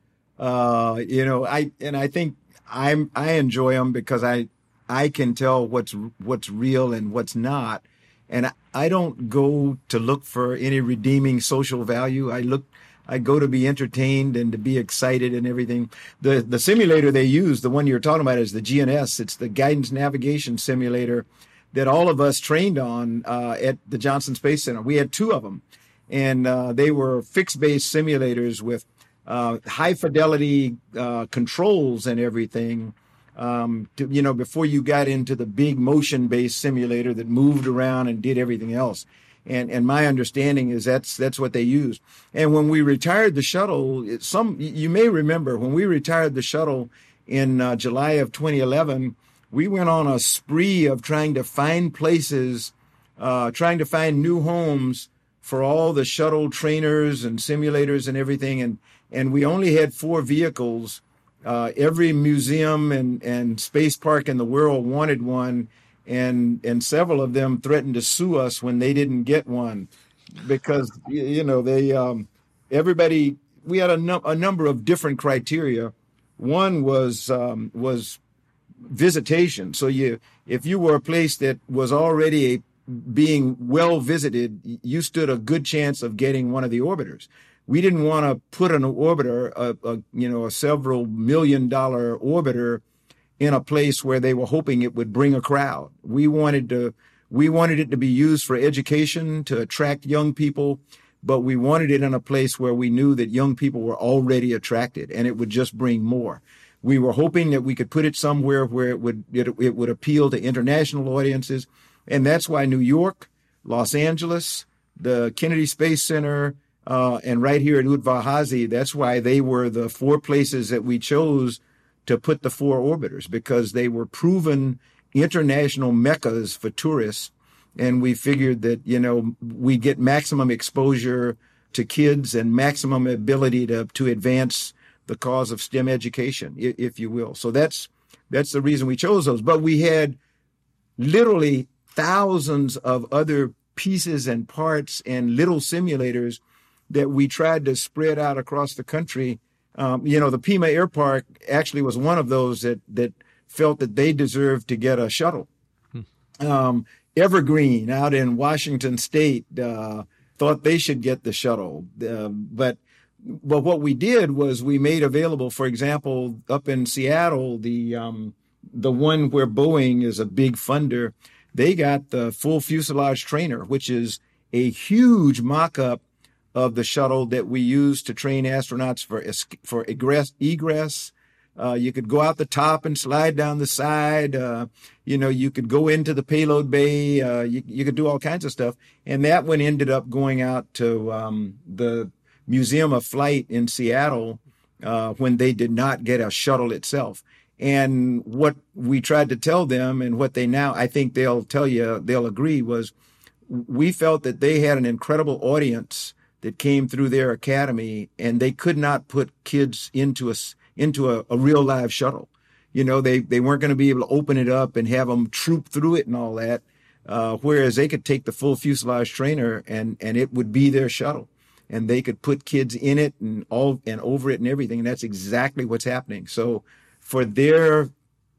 S4: I think I enjoy them because I can tell what's real and what's not, and I don't go to look for any redeeming social value. I go to be entertained and to be excited and everything. The simulator they use, the one you're talking about, is the GNS. It's the guidance navigation simulator that all of us trained on at the Johnson Space Center. We had two of them, and they were fixed-base simulators with high fidelity controls and everything. Before you got into the big motion-based simulator that moved around and did everything else. And my understanding is that's what they used. And when we retired the shuttle, you may remember when we retired the shuttle in July of 2011, we went on a spree of trying to find places, trying to find new homes for all the shuttle trainers and simulators and everything. And we only had 4 vehicles. Every museum and space park in the world wanted one, and several of them threatened to sue us when they didn't get one, because everybody, we had a number of different criteria. One was visitation. So if you were a place that was already being well visited, you stood a good chance of getting one of the orbiters. We didn't want to put an orbiter, a several $1 million orbiter, in a place where they were hoping it would bring a crowd. We wanted it to be used for education, to attract young people, but we wanted it in a place where we knew that young people were already attracted, and it would just bring more. We were hoping that we could put it somewhere where it would appeal to international audiences, and that's why New York, Los Angeles, the Kennedy Space Center, and right here at Udvar-Hazy, that's why they were the 4 places that we chose to put the 4 orbiters, because they were proven international meccas for tourists. And we figured that, we get maximum exposure to kids and maximum ability to advance the cause of STEM education, if you will. So that's the reason we chose those. But we had literally thousands of other pieces and parts and little simulators that we tried to spread out across the country. The Pima Air Park actually was one of those that felt that they deserved to get a shuttle. Evergreen out in Washington State thought they should get the shuttle. But what we did was we made available, for example, up in Seattle, the one where Boeing is a big funder, they got the full fuselage trainer, which is a huge mock-up of the shuttle that we use to train astronauts for egress. You could go out the top and slide down the side. You could go into the payload bay. You could do all kinds of stuff. And that one ended up going out to the Museum of Flight in Seattle when they did not get a shuttle itself. And what we tried to tell them, and what they now, I think they'll tell you, they'll agree, was we felt that they had an incredible audience that came through their academy, and they could not put kids into a real live shuttle. They weren't going to be able to open it up and have them troop through it and all that. Whereas they could take the full fuselage trainer and it would be their shuttle, and they could put kids in it and over it and everything. And that's exactly what's happening. So for their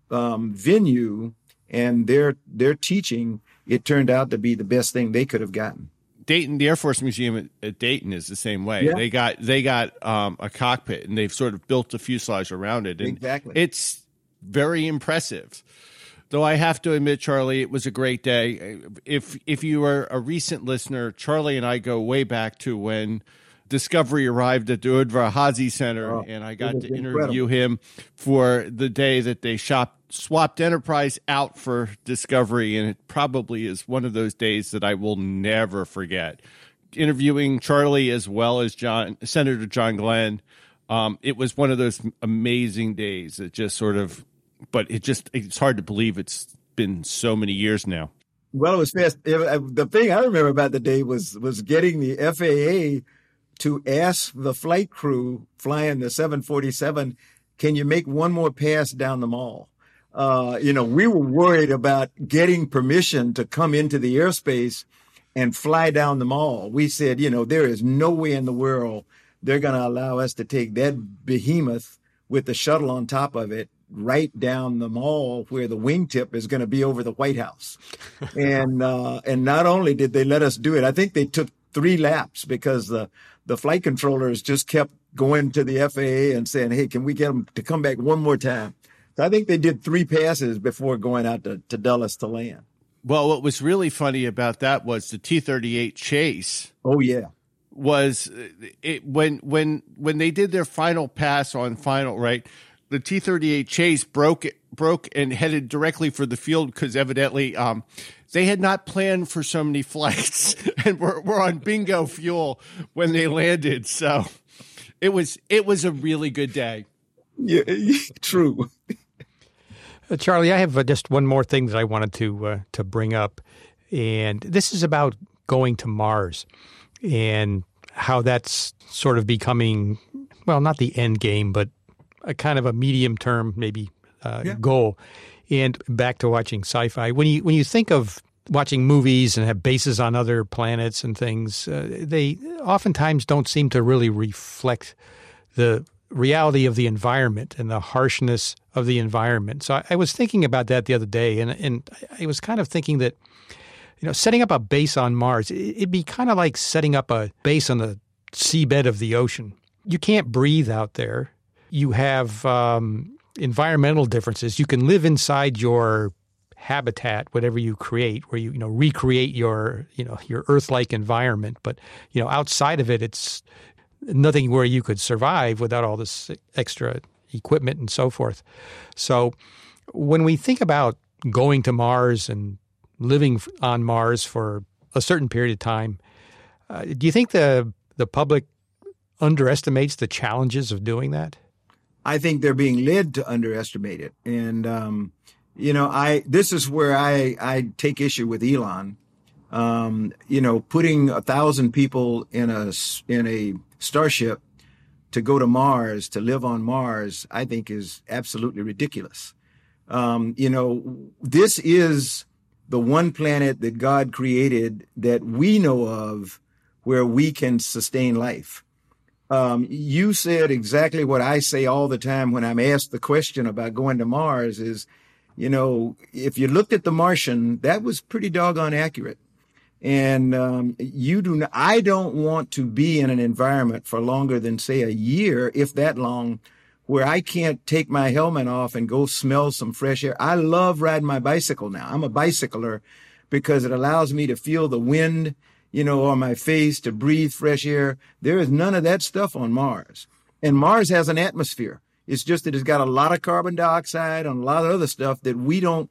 S4: venue and their teaching, it turned out to be the best thing they could have gotten.
S3: Dayton, the Air Force Museum at Dayton is the same way. Yeah. They got a cockpit, and they've sort of built a fuselage around it. And
S4: exactly.
S3: It's very impressive. Though I have to admit, Charlie, it was a great day. If you are a recent listener, Charlie and I go way back to when Discovery arrived at the Udvar-Hazy Center, and I got to interview him for the day that they swapped Enterprise out for Discovery, and it probably is one of those days that I will never forget. Interviewing Charlie as well as Senator John Glenn, it was one of those amazing days. It just sort of, but it's hard to believe it's been so many years now.
S4: Well, it was fast. The thing I remember about the day was getting the FAA to ask the flight crew flying the 747, can you make one more pass down the mall? We were worried about getting permission to come into the airspace and fly down the mall. We said, there is no way in the world they're going to allow us to take that behemoth with the shuttle on top of it right down the mall where the wingtip is going to be over the White House. And not only did they let us do it, I think they took 3 laps because the flight controllers just kept going to the FAA and saying, hey, can we get them to come back one more time? So I think they did 3 passes before going out to Dulles to land.
S3: Well, what was really funny about that was the T-38 chase.
S4: Oh, yeah.
S3: Was it when they did their final pass on final, right? The T-38 chase broke and headed directly for the field because evidently they had not planned for so many flights and were on bingo fuel when they landed. So it was a really good day.
S4: Yeah, true.
S1: Charlie, I have just one more thing that I wanted to bring up, and this is about going to Mars and how that's sort of becoming, well, not the end game, but a kind of a medium term maybe goal. And back to watching sci-fi, when you think of watching movies and have bases on other planets and things, they oftentimes don't seem to really reflect the reality of the environment and the harshness of the environment. So I was thinking about that the other day, and I was kind of thinking that, setting up a base on Mars, it'd be kind of like setting up a base on the seabed of the ocean. You can't breathe out there. You have environmental differences. You can live inside your habitat, whatever you create, where you recreate your Earth-like environment. But outside of it, it's nothing where you could survive without all this extra equipment and so forth. So when we think about going to Mars and living on Mars for a certain period of time, do you think the public underestimates the challenges of doing that?
S4: I think they're being led to underestimate it. And, this is where I take issue with Elon. Putting 1,000 people in a starship to go to Mars, to live on Mars, I think is absolutely ridiculous. This is the one planet that God created that we know of where we can sustain life. You said exactly what I say all the time when I'm asked the question about going to Mars is, if you looked at The Martian, that was pretty doggone accurate. And I don't want to be in an environment for longer than, say, a year, if that long, where I can't take my helmet off and go smell some fresh air. I love riding my bicycle now. I'm a bicycler because it allows me to feel the wind, on my face, to breathe fresh air. There is none of that stuff on Mars. And Mars has an atmosphere. It's just that it's got a lot of carbon dioxide and a lot of other stuff that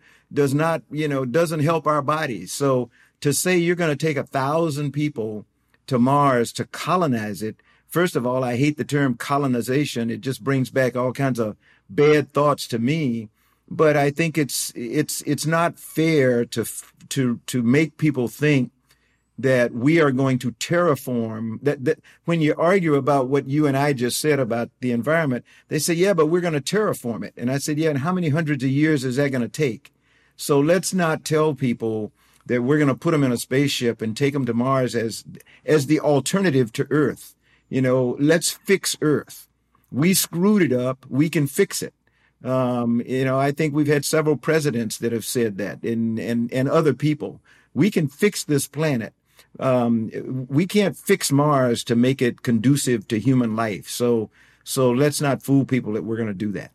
S4: doesn't help our bodies. So to say you're going to take 1,000 people to Mars to colonize it, first of all, I hate the term colonization. It just brings back all kinds of bad thoughts to me. But I think it's not fair to make people think that we are going to terraform, that when you argue about what you and I just said about the environment, they say, yeah, but we're going to terraform it. And I said, yeah, and how many hundreds of years is that going to take? So let's not tell people that we're going to put them in a spaceship and take them to Mars as the alternative to Earth. Let's fix Earth. We screwed it up. We can fix it. I think we've had several presidents that have said that and other people. We can fix this planet. We can't fix Mars to make it conducive to human life. So let's not fool people that we're going to do that.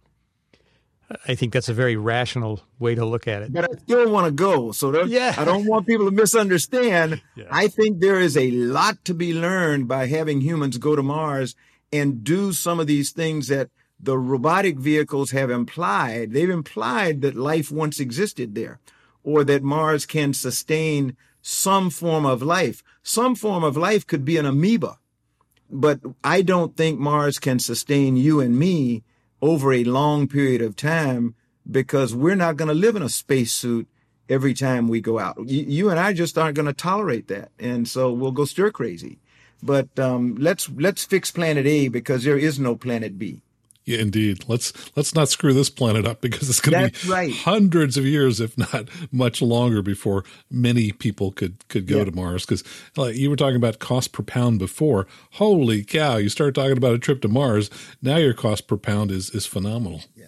S1: I think that's a very rational way to look at it.
S4: But I still want to go. So I don't want people to misunderstand. Yeah. I think there is a lot to be learned by having humans go to Mars and do some of these things that the robotic vehicles have implied. They've implied that life once existed there, or that Mars can sustain some form of life. Some form of life could be an amoeba. But I don't think Mars can sustain you and me over a long period of time, because we're not going to live in a spacesuit every time we go out. You and I just aren't going to tolerate that. And so we'll go stir crazy. But let's fix planet A, because there is no planet B.
S2: Yeah, indeed. Let's not screw this planet up, because it's going to be hundreds of years, if not much longer, before many people could go to Mars. Because you were talking about cost per pound before. Holy cow! You start talking about a trip to Mars, now your cost per pound is phenomenal. Yeah.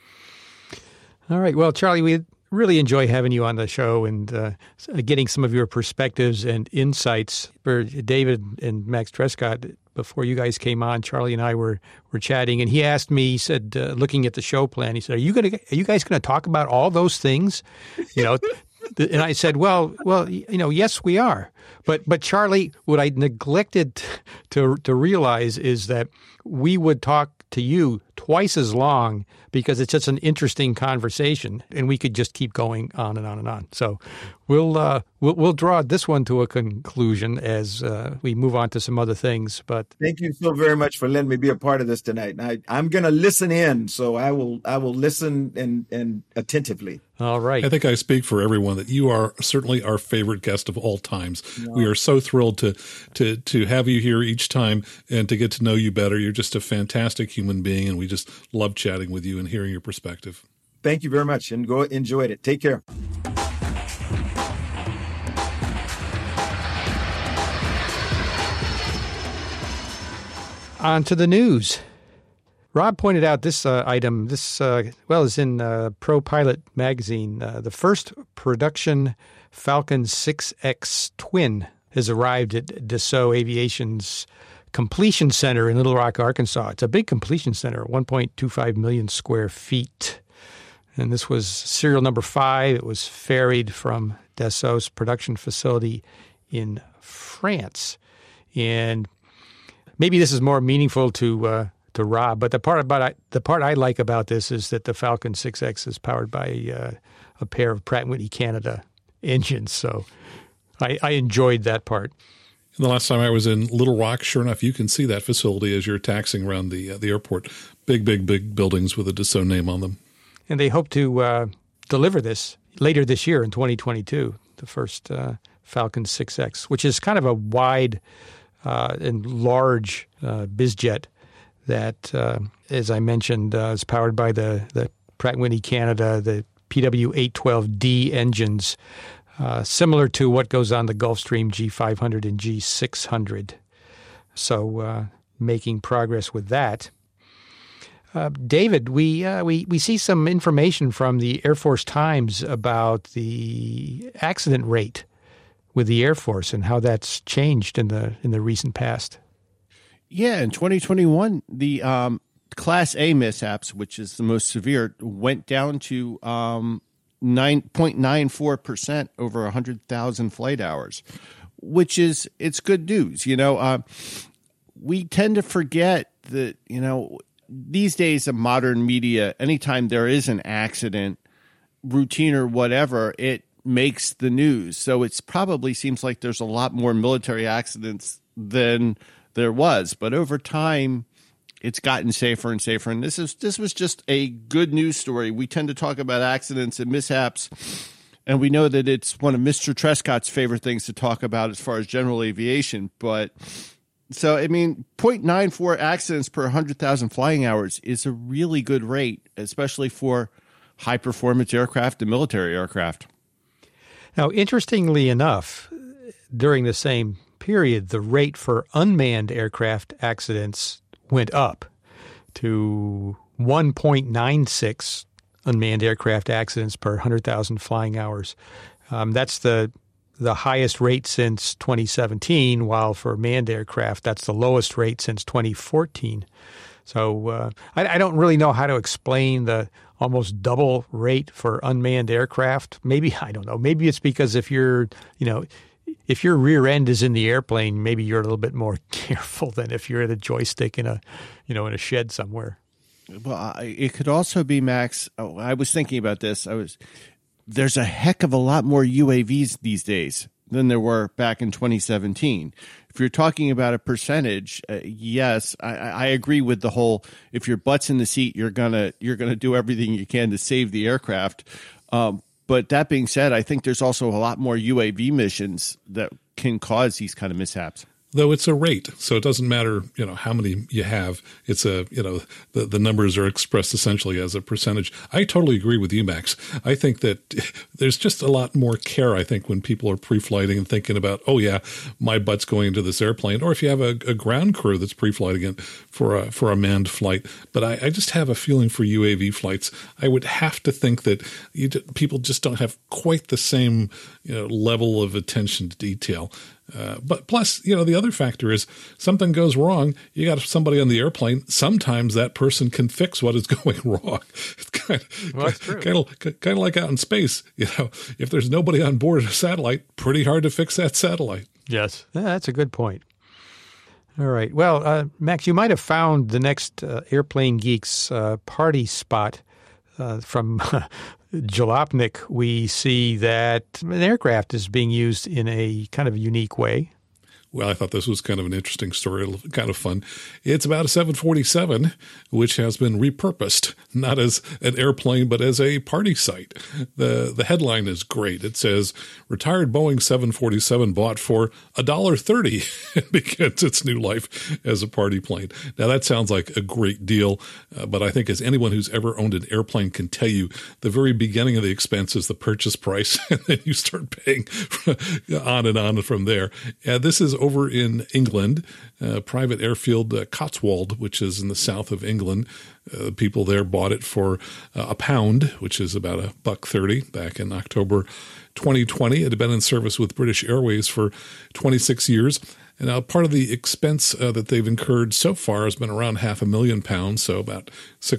S1: All right. Well, Charlie, we really enjoy having you on the show and getting some of your perspectives and insights. For David and Max Trescott, before you guys came on, Charlie and I were chatting, and he asked me, he said, looking at the show plan, he said, are you guys going to talk about all those things? And I said, well, yes, we are. But Charlie, what I neglected to realize is that we would talk to you twice as long, because it's just an interesting conversation, and we could just keep going on and on and on. So we'll draw this one to a conclusion as we move on to some other things. But
S4: thank you so very much for letting me be a part of this tonight. I'm going to listen in, so I will listen and attentively.
S1: All right.
S2: I think I speak for everyone that you are certainly our favorite guest of all times. No. We are so thrilled to have you here each time and to get to know you better. You're just a fantastic human being, and we just love chatting with you and hearing your perspective.
S4: Thank you very much, and enjoyed it. Take care.
S1: On to the news. Rob pointed out this item. This is in Pro Pilot magazine. The first production Falcon 6X twin has arrived at Dassault Aviation's completion center in Little Rock, Arkansas. It's a big completion center, 1.25 million square feet. And this was serial number 5. It was ferried from Dassault's production facility in France. And maybe this is more meaningful to Rob, but the part I like about this is that the Falcon 6X is powered by a pair of Pratt & Whitney Canada engines. So I enjoyed that part.
S2: And the last time I was in Little Rock, sure enough, you can see that facility as you're taxiing around the airport. Big buildings with a Dassault name on them. And
S1: they hope to deliver this later this year in 2022, the first Falcon 6X, which is kind of a wide and large bizjet that, as I mentioned, is powered by the Pratt & Whitney Canada, the PW812D engines, similar to what goes on the Gulfstream G500 and G600. So making progress with that. David, we see some information from the Air Force Times about the accident rate with the Air Force and how that's changed in the recent past.
S3: Yeah, in 2021, the Class A mishaps, which is the most severe, went down to 9.94% over 100,000 flight hours, which it's good news. We tend to forget that, these days of modern media, anytime there is an accident, routine or whatever, it makes the news. So it probably seems like there's a lot more military accidents than there was. But over time, it's gotten safer and safer. And this was just a good news story. We tend to talk about accidents and mishaps, and we know that it's one of Mr. Trescott's favorite things to talk about as far as general aviation. But so, 0.94 accidents per 100,000 flying hours is a really good rate, especially for high-performance aircraft and military aircraft.
S1: Now, interestingly enough, during the same period, the rate for unmanned aircraft accidents went up to 1.96 unmanned aircraft accidents per 100,000 flying hours. That's the highest rate since 2017, while for manned aircraft, that's the lowest rate since 2014. So I don't really know how to explain the almost double rate for unmanned aircraft. Maybe, I don't know, maybe it's because if your rear end is in the airplane, maybe you're a little bit more careful than if you're at a joystick in a shed somewhere.
S3: Well, it could also be, Max, I was thinking about this. There's a heck of a lot more UAVs these days than there were back in 2017. If you're talking about a percentage, yes, I agree with the whole, if your butt's in the seat, you're gonna do everything you can to save the aircraft. But that being said, I think there's also a lot more UAV missions that can cause these kind of mishaps.
S2: Though it's a rate, so it doesn't matter, how many you have. It's the numbers are expressed essentially as a percentage. I totally agree with you, Max. I think that there's just a lot more care, I think, when people are pre-flighting and thinking about, oh yeah, my butt's going into this airplane. Or if you have a ground crew that's pre-flighting it for a manned flight. But I just have a feeling for UAV flights. I would have to think that people just don't have quite the same level of attention to detail. But plus, the other factor is something goes wrong. You got somebody on the airplane. Sometimes that person can fix what is going wrong. It's kind of like out in space. If there's nobody on board a satellite, pretty hard to fix that satellite.
S1: Yes, that's a good point. All right. Well, Max, you might have found the next Airplane Geeks party spot from Jalopnik. We see that an aircraft is being used in a kind of unique way.
S2: Well, I thought this was kind of an interesting story, kind of fun. It's about a 747, which has been repurposed, not as an airplane, but as a party site. The headline is great. It says, retired Boeing 747 bought for $1.30 and begins its new life as a party plane. Now, that sounds like a great deal, but I think as anyone who's ever owned an airplane can tell you, the very beginning of the expense is the purchase price, and then you start paying on and on from there. This is over in England, private airfield Cotswold, which is in the south of England. People there bought it for £1, which is about $1.30 back in October 2020. It had been in service with British Airways for 26 years. And now part of the expense that they've incurred so far has been around £500,000, so about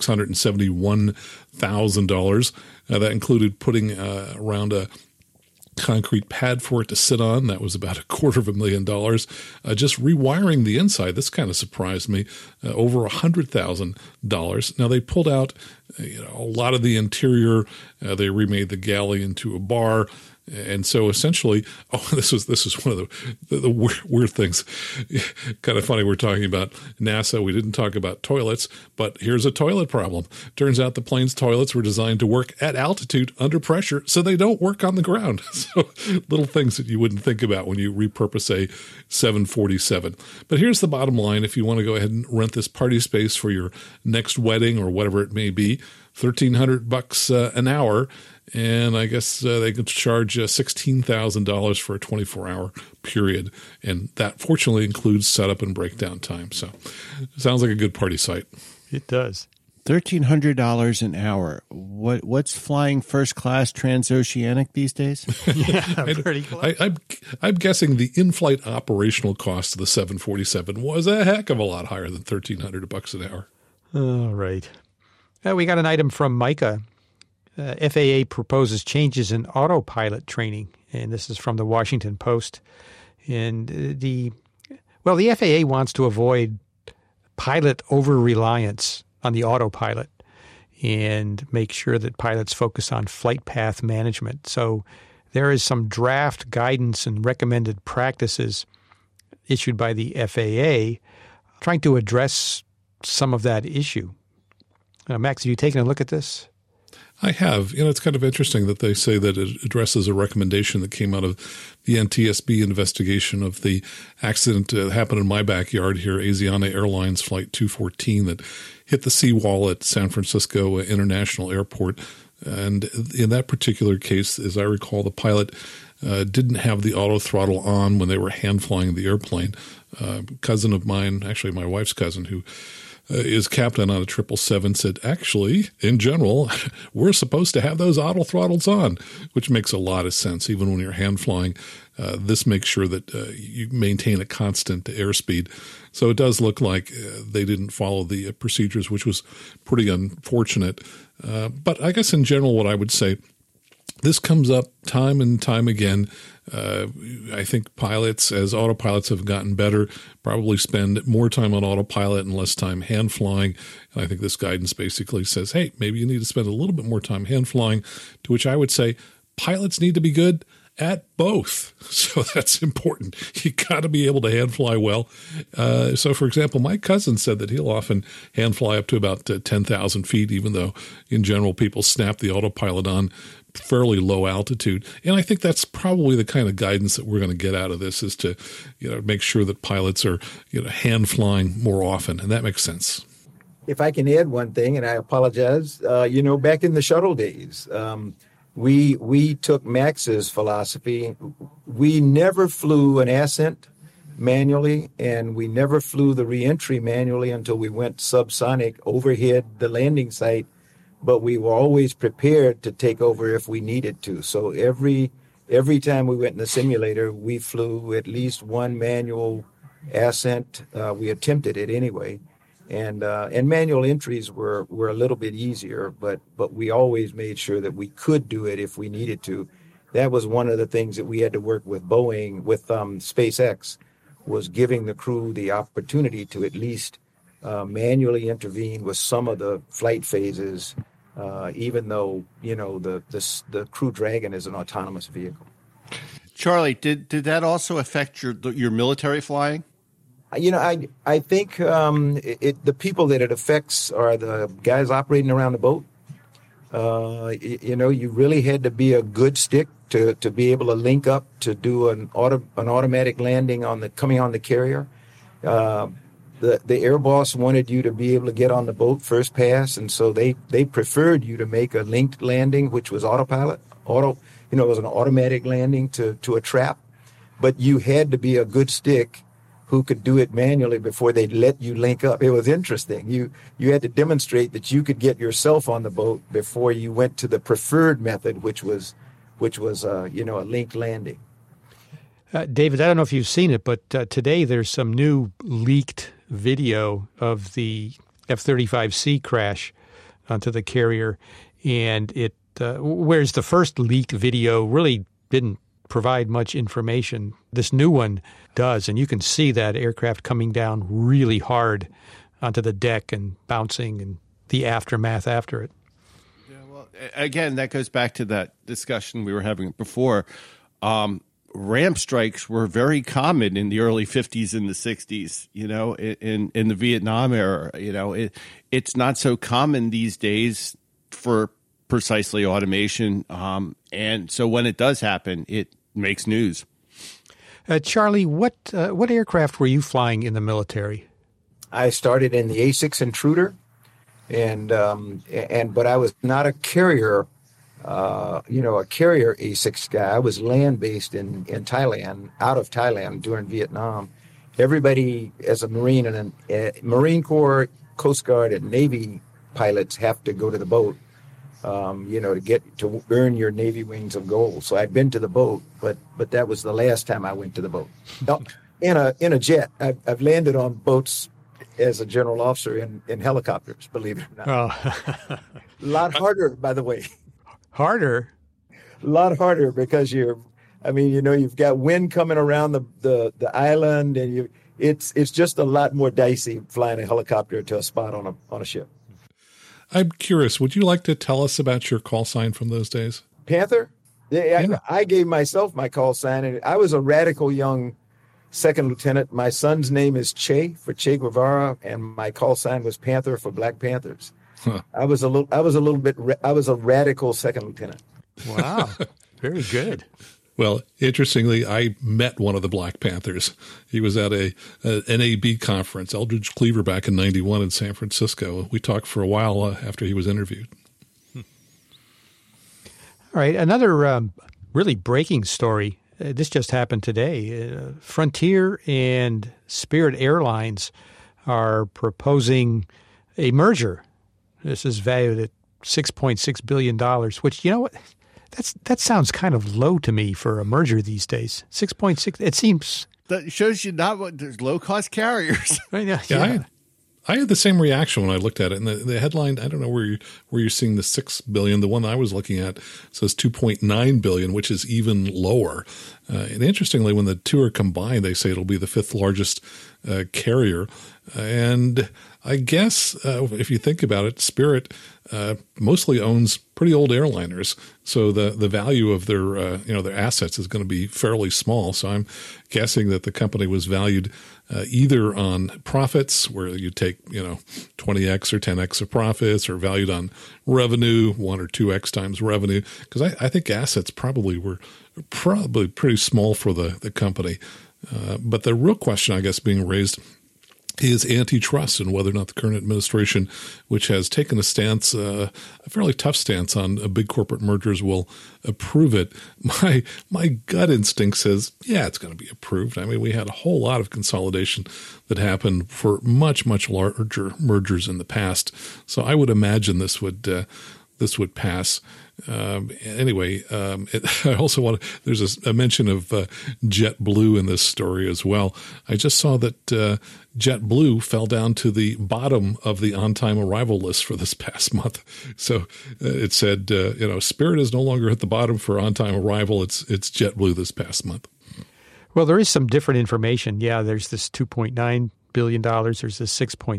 S2: $671,000. That included putting around a concrete pad for it to sit on. That was about $250,000. Just rewiring the inside, this kind of surprised me, over $100,000. Now, they pulled out a lot of the interior. They remade the galley into a bar. And so essentially, this is one of the weird things. Kind of funny. We're talking about NASA. We didn't talk about toilets, but here's a toilet problem. Turns out the plane's toilets were designed to work at altitude under pressure, so they don't work on the ground. So little things that you wouldn't think about when you repurpose a 747. But here's the bottom line. If you want to go ahead and rent this party space for your next wedding or whatever it may be, $1,300 an hour. And I guess they could charge $16,000 for a 24-hour period. And that fortunately includes setup and breakdown time. So it sounds like a good party site.
S1: It does.
S3: $1,300 an hour. What's flying first class transoceanic these days?
S1: Yeah, pretty close.
S2: I'm guessing the in-flight operational cost of the 747 was a heck of a lot higher than $1,300 an hour.
S1: All right. We got an item from Micah. FAA proposes changes in autopilot training, and this is from the Washington Post. And the FAA wants to avoid pilot over-reliance on the autopilot and make sure that pilots focus on flight path management. So there is some draft guidance and recommended practices issued by the FAA trying to address some of that issue. Max, have you taken a look at this?
S2: I have. It's kind of interesting that they say that it addresses a recommendation that came out of the NTSB investigation of the accident that happened in my backyard here, Asiana Airlines Flight 214 that hit the seawall at San Francisco International Airport. And in that particular case, as I recall, the pilot didn't have the auto throttle on when they were hand flying the airplane. Cousin of mine, actually my wife's cousin, who is captain on a 777, said, actually, in general, we're supposed to have those auto throttles on, which makes a lot of sense. Even when you're hand flying, this makes sure that you maintain a constant airspeed. So it does look like they didn't follow the procedures, which was pretty unfortunate. But I guess in general, what I would say, this comes up time and time again. I think pilots, as autopilots have gotten better, probably spend more time on autopilot and less time hand flying. And I think this guidance basically says, hey, maybe you need to spend a little bit more time hand flying, to which I would say pilots need to be good at both. So that's important. You got to be able to hand fly well. So, for example, my cousin said that he'll often hand fly up to about 10,000 feet, even though in general people snap the autopilot on fairly low altitude. And I think that's probably the kind of guidance that we're going to get out of this, is to make sure that pilots are hand flying more often. And that makes sense.
S4: If I can add one thing, and I apologize, back in the shuttle days, we took Max's philosophy. We never flew an ascent manually, and we never flew the reentry manually until we went subsonic overhead the landing site. But we were always prepared to take over if we needed to. So every time we went in the simulator, we flew at least one manual ascent. We attempted it anyway. And manual entries were a little bit easier, but we always made sure that we could do it if we needed to. That was one of the things that we had to work with Boeing, with SpaceX, was giving the crew the opportunity to at least manually intervene with some of the flight phases, even though the Crew Dragon is an autonomous vehicle.
S3: Charlie, did that also affect your military flying?
S4: I think the people that it affects are the guys operating around the boat. You really had to be a good stick to be able to link up to do an automatic landing coming on the carrier. The air boss wanted you to be able to get on the boat first pass, and so they preferred you to make a linked landing, which was autopilot. It was an automatic landing to a trap. but you had to be a good stick who could do it manually before they'd let you link up. It was interesting. You had to demonstrate that you could get yourself on the boat before you went to the preferred method, which was a linked landing.
S1: David, I don't know if you've seen it, but today there's some new leaked video of the F-35C crash onto the carrier, and it whereas the first leak video really didn't provide much information, this new one does, and you can see that aircraft coming down really hard onto the deck and bouncing and the aftermath after it.
S3: Yeah, well, again, that goes back to that discussion we were having before. Ramp strikes were very common in the early 50s and the 60s, in the Vietnam era. It's not so common these days for precisely automation. And so when it does happen, it makes news.
S1: Charlie, what aircraft were you flying in the military?
S4: I started in the A6 Intruder, but I was not a carrier. A carrier A6 guy. I was land-based in Thailand, out of Thailand during Vietnam. Everybody, as a Marine and Marine Corps, Coast Guard, and Navy pilots have to go to the boat, to earn your Navy wings of gold. So I'd been to the boat, but that was the last time I went to the boat. No, in a jet. I've landed on boats as a general officer in helicopters, believe it or not.
S1: Oh.
S4: A lot harder, by the way.
S1: Harder?
S4: A lot harder because you've got wind coming around the island, and it's just a lot more dicey flying a helicopter to a spot on a ship.
S2: I'm curious, would you like to tell us about your call sign from those days?
S4: Panther?
S2: Yeah.
S4: I gave myself my call sign, and I was a radical young second lieutenant. My son's name is Che for Che Guevara, and my call sign was Panther for Black Panthers. Huh. I was a radical second lieutenant.
S1: Wow. Very good.
S2: Well, interestingly, I met one of the Black Panthers. He was at a NAB conference, Eldridge Cleaver, back in '91 in San Francisco. We talked for a while after he was interviewed.
S1: All right. Another really breaking story. This just happened today. Frontier and Spirit Airlines are proposing a merger. This is valued at $6.6 billion, which, you know what, that sounds kind of low to me for a merger these days. 6.6, it seems.
S3: That shows you not what there's low-cost carriers.
S2: Yeah. I had the same reaction when I looked at it. And the headline, I don't know where you're seeing the $6 billion. The one I was looking at says $2.9 billion, which is even lower. And interestingly, when the two are combined, they say it'll be the fifth largest carrier. And I guess if you think about it, Spirit mostly owns pretty old airliners, so the value of their their assets is going to be fairly small. So I'm guessing that the company was valued either on profits, where you take 20x or 10x of profits, or valued on revenue, 1 or 2x times revenue. Because I think assets were pretty small for the company. But the real question, I guess, being raised is antitrust, and whether or not the current administration, which has taken a stance, a fairly tough stance on big corporate mergers, will approve it. My gut instinct says, yeah, it's going to be approved. I mean, we had a whole lot of consolidation that happened for much, much larger mergers in the past. So I would imagine this would pass. I also there's a mention of JetBlue in this story as well. I just saw that JetBlue fell down to the bottom of the on-time arrival list for this past month. So it said, Spirit is no longer at the bottom for on-time arrival. It's JetBlue this past month.
S1: Well, there is some different information. Yeah, there's this $2.9 billion. There's this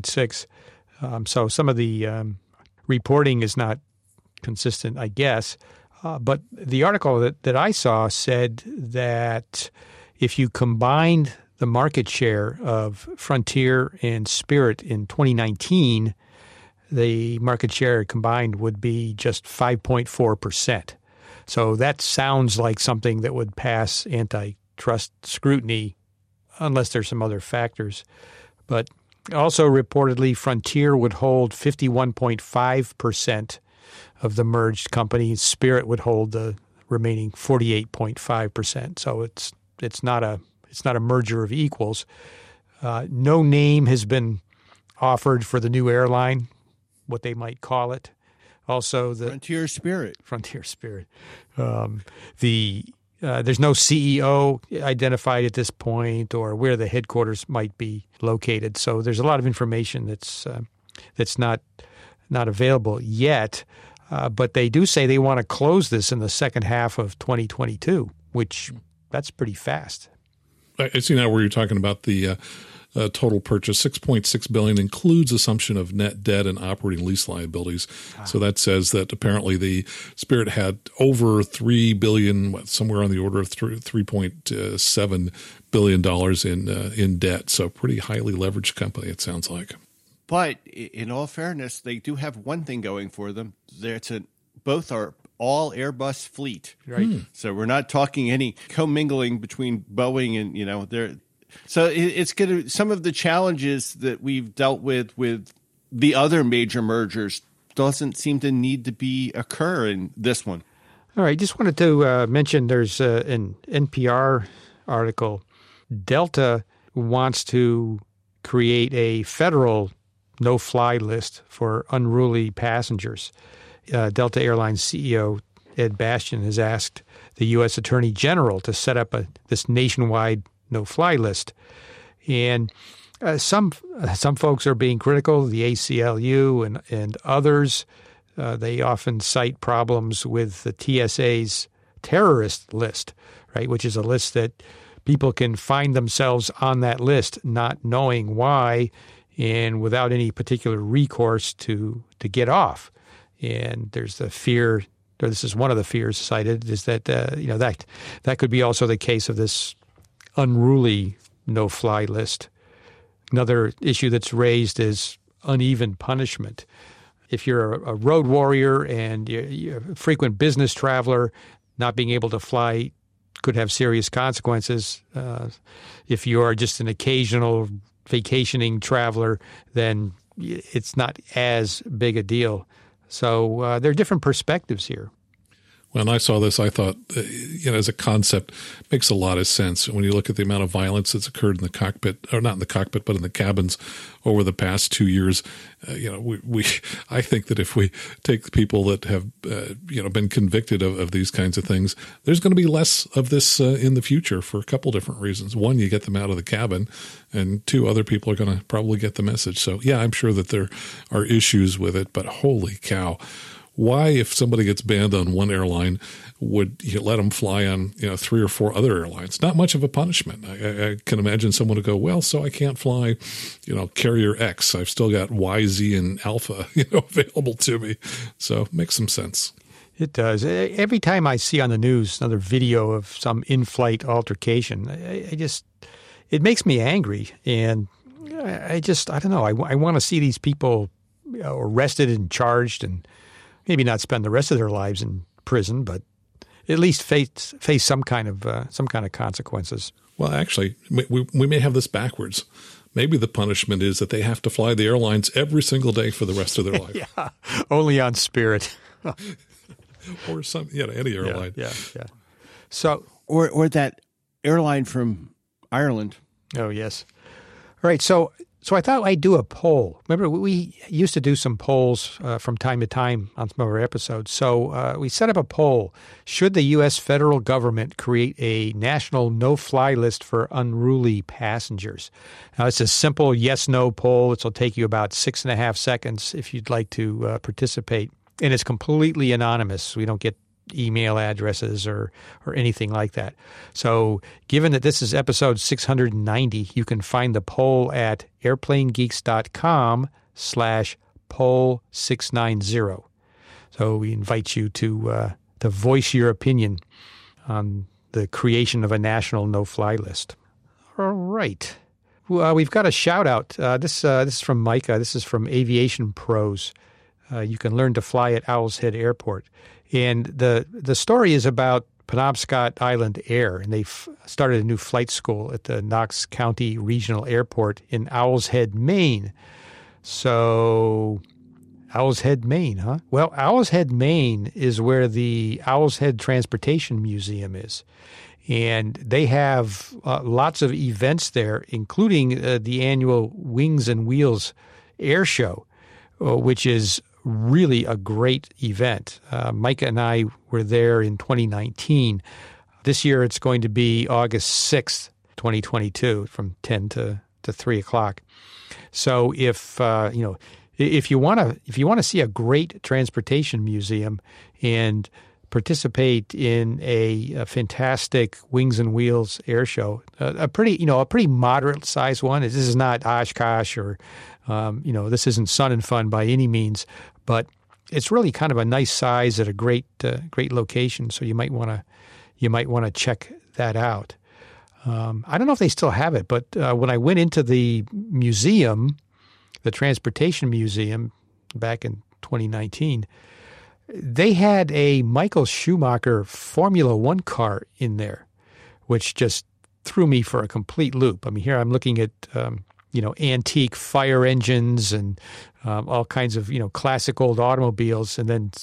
S1: 6.6. So some of the reporting is not consistent, I guess. But the article that I saw said that if you combined the market share of Frontier and Spirit in 2019, the market share combined would be just 5.4%. So that sounds like something that would pass antitrust scrutiny unless there's some other factors. But also reportedly, Frontier would hold 51.5% of the merged company. Spirit would hold the remaining 48.5%. So it's it's not a merger of equals. No name has been offered for the new airline, what they might call it. Also, the
S3: Frontier Spirit.
S1: There's no CEO identified at this point, or where the headquarters might be located. So there's a lot of information that's not available yet. But they do say they want to close this in the second half of 2022, which that's pretty fast.
S2: I see now where you're talking about the total purchase. $6.6 billion includes assumption of net debt and operating lease liabilities. So that says that apparently the Spirit had over $3 billion, somewhere on the order of $3.7 billion in debt. So pretty highly leveraged company, it sounds like.
S3: But in all fairness, they do have one thing going for them. Both are all Airbus fleet,
S1: right?
S3: So we're not talking any commingling between Boeing and they're. So it's going to, some of the challenges that we've dealt with the other major mergers doesn't seem to need to occur in this one.
S1: All right. Just wanted to mention there's an NPR article. Delta wants to create a federal no-fly list for unruly passengers. Delta Airlines CEO Ed Bastian has asked the U.S. Attorney General to set up this nationwide no-fly list. And some folks are being critical, the ACLU and others. They often cite problems with the TSA's terrorist list, right, which is a list that people can find themselves on that list not knowing why and without any particular recourse to get off. And there's the fear, or this is one of the fears cited, is that that could be also the case of this unruly no-fly list. Another issue that's raised is uneven punishment. If you're a road warrior and you're a frequent business traveler, not being able to fly could have serious consequences. If you are just an occasional vacationing traveler, then it's not as big a deal. So there are different perspectives here.
S2: When I saw this, I thought, as a concept, makes a lot of sense. When you look at the amount of violence that's occurred in the cockpit, or not in the cockpit, but in the cabins over the past 2 years, I think that if we take the people that have, been convicted of these kinds of things, there's going to be less of this in the future for a couple different reasons. One, you get them out of the cabin, and two, other people are going to probably get the message. So, yeah, I'm sure that there are issues with it, but holy cow. Why, if somebody gets banned on one airline, would you let them fly on 3 or 4 other airlines? Not much of a punishment. I can imagine someone would go, well, so I can't fly, carrier X. I've still got Y, Z, and Alpha, available to me. So it makes some sense.
S1: It does. Every time I see on the news another video of some in-flight altercation, it makes me angry, and I don't know. I want to see these people arrested and charged, and maybe not spend the rest of their lives in prison, but at least face some kind of consequences.
S2: Well, actually, we may have this backwards. Maybe the punishment is that they have to fly the airlines every single day for the rest of their life.
S1: Yeah, only on Spirit.
S2: Or any airline.
S1: Yeah. So,
S3: or that airline from Ireland.
S1: Oh, yes. All right, so I thought I'd do a poll. Remember, we used to do some polls from time to time on some of our episodes. So we set up a poll. Should the U.S. federal government create a national no-fly list for unruly passengers? Now, it's a simple yes-no poll. It'll take you about 6.5 seconds if you'd like to participate. And it's completely anonymous. We don't get email addresses or anything like that. So given that this is episode 690, you can find the poll at airplanegeeks.com/poll690. So we invite you to voice your opinion on the creation of a national no-fly list. All right. Well, we've got a shout-out. This is from Micah. This is from Aviation Pros. You can learn to fly at Owl's Head Airport. And the story is about Penobscot Island Air, and they've started a new flight school at the Knox County Regional Airport in Owl's Head, Maine. So, Owl's Head, Maine, huh? Well, Owl's Head, Maine is where the Owl's Head Transportation Museum is. And they have lots of events there, including the annual Wings and Wheels Air Show, which is really a great event. Micah and I were there in 2019. This year it's going to be August 6th, 2022, from 10 to 3 o'clock. So if you want to see a great transportation museum and participate in a fantastic Wings and Wheels air show, a pretty moderate sized one. This is not Oshkosh or this isn't Sun and Fun by any means, but it's really kind of a nice size at a great location. So you might want to check that out. I don't know if they still have it, but when I went into the museum, the Transportation Museum, back in 2019, they had a Michael Schumacher Formula One car in there, which just threw me for a complete loop. I mean, here I'm looking at antique fire engines and all kinds of classic old automobiles, and then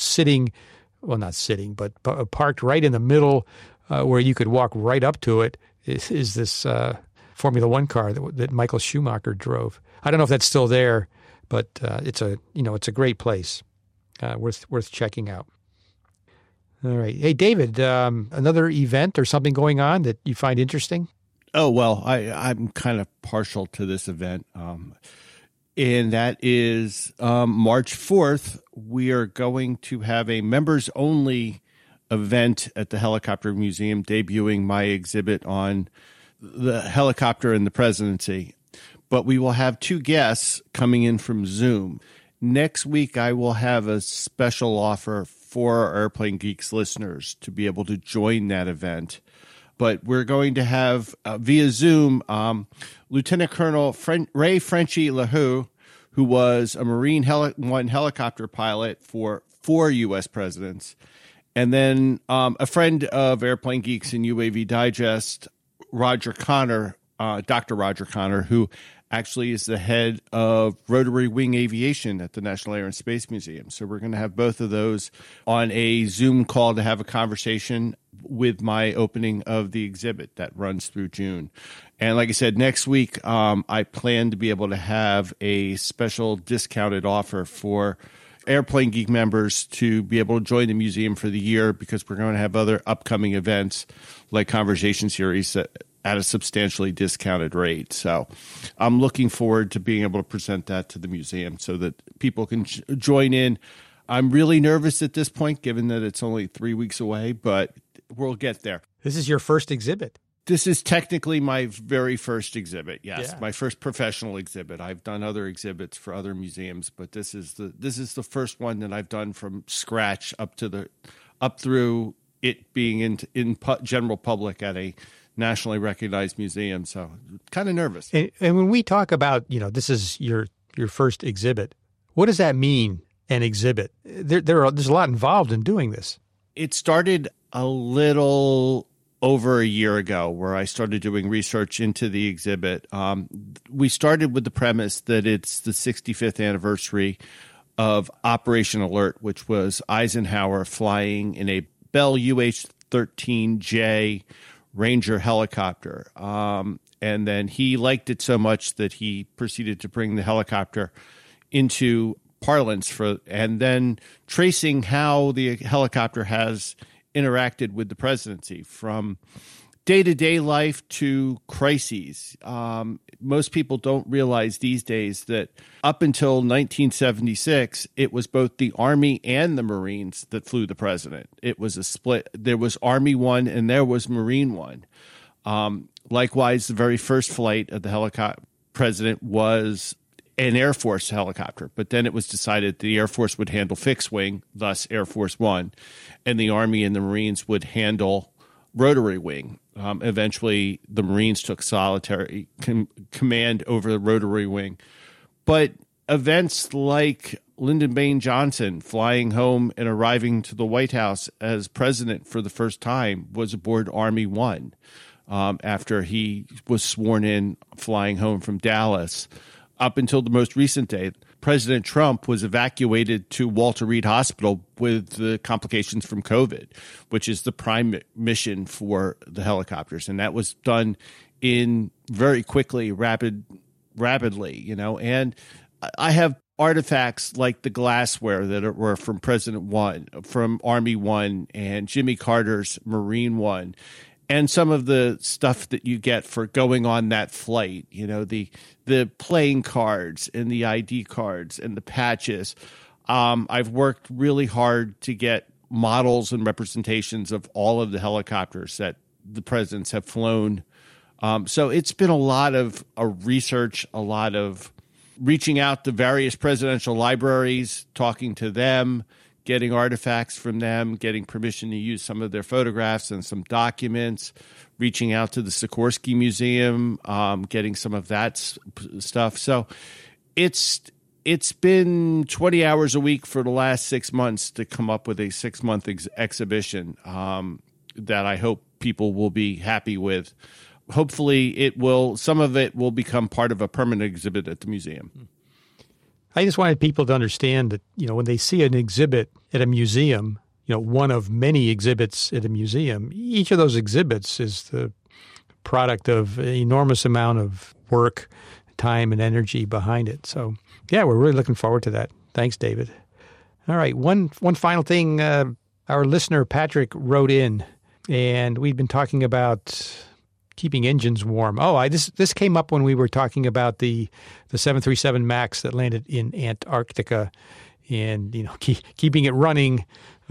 S1: not sitting, but parked right in the middle where you could walk right up to it is this Formula One car that Michael Schumacher drove. I don't know if that's still there, but it's a great place, worth checking out. All right, hey David, another event or something going on that you find interesting?
S3: Oh well, I'm kind of partial to this event, and that is March 4th. We are going to have a members only event at the Helicopter Museum, debuting my exhibit on the helicopter and the presidency. But we will have two guests coming in from Zoom. Next week, I will have a special offer for our Airplane Geeks listeners to be able to join that event. But we're going to have, via Zoom, Lieutenant Colonel Ray Frenchy LaHue, who was a Marine One helicopter pilot for 4 U.S. presidents. And then a friend of Airplane Geeks and UAV Digest, Roger Connor, Dr. Roger Connor, who actually is the head of Rotary Wing Aviation at the National Air and Space Museum. So we're going to have both of those on a Zoom call to have a conversation with my opening of the exhibit that runs through June. And like I said, next week, I plan to be able to have a special discounted offer for Airplane Geek members to be able to join the museum for the year, because we're going to have other upcoming events like Conversation Series at a substantially discounted rate. So I'm looking forward to being able to present that to the museum so that people can join in. I'm really nervous at this point, given that it's only 3 weeks away, but we'll get there.
S1: This is your first exhibit.
S3: This is technically my very first exhibit. Yes,
S1: yeah.
S3: My first professional exhibit. I've done other exhibits for other museums, but this is the first one that I've done from scratch up through it being in general public at a nationally recognized museum. So kind of nervous.
S1: And when we talk about, this is your first exhibit, what does that mean, an exhibit? There's a lot involved in doing this.
S3: It started a little over a year ago, where I started doing research into the exhibit. We started with the premise that it's the 65th anniversary of Operation Alert, which was Eisenhower flying in a Bell UH-13J Ranger helicopter. And then he liked it so much that he proceeded to bring the helicopter into parlance and then tracing how the helicopter has interacted with the presidency from day-to-day life to crises. Most people don't realize these days that up until 1976, it was both the Army and the Marines that flew the president. It was a split. There was Army One and there was Marine One. Likewise, the very first flight of the helicopter president was an Air Force helicopter, but then it was decided the Air Force would handle fixed wing, thus Air Force One, and the Army and the Marines would handle rotary wing. Eventually, the Marines took solitary command over the rotary wing. But events like Lyndon Baines Johnson flying home and arriving to the White House as president for the first time was aboard Army One after he was sworn in flying home from Dallas. Up until the most recent day, President Trump was evacuated to Walter Reed Hospital with the complications from COVID, which is the prime mission for the helicopters. And that was done in very quickly, rapidly, and I have artifacts like the glassware that were from President One, from Army One, and Jimmy Carter's Marine One, and some of the stuff that you get for going on that flight, the playing cards and the ID cards and the patches. I've worked really hard to get models and representations of all of the helicopters that the presidents have flown. So it's been a lot of research, a lot of reaching out to various presidential libraries, talking to them, getting artifacts from them, getting permission to use some of their photographs and some documents, reaching out to the Sikorsky Museum, getting some of that stuff. So it's been 20 hours a week for the last 6 months to come up with a 6-month exhibition that I hope people will be happy with. Hopefully some of it will become part of a permanent exhibit at the museum.
S1: I just wanted people to understand that, when they see an exhibit at a museum, one of many exhibits at a museum, each of those exhibits is the product of an enormous amount of work, time, and energy behind it. So, yeah, we're really looking forward to that. Thanks, David. All right, one final thing. Our listener, Patrick, wrote in, and we'd been talking about keeping engines warm. This came up when we were talking about the 737 MAX that landed in Antarctica, and keeping it running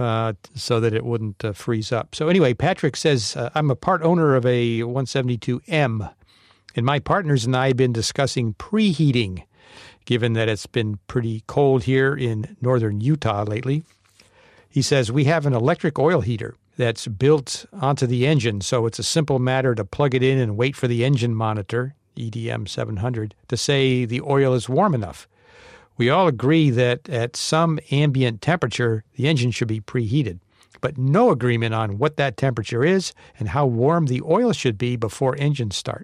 S1: so that it wouldn't freeze up. So anyway, Patrick says, I'm a part owner of a 172M, and my partners and I have been discussing preheating, given that it's been pretty cold here in northern Utah lately. He says, we have an electric oil heater that's built onto the engine, so it's a simple matter to plug it in and wait for the engine monitor, EDM 700, to say the oil is warm enough. We all agree that at some ambient temperature, the engine should be preheated, but no agreement on what that temperature is and how warm the oil should be before engines start.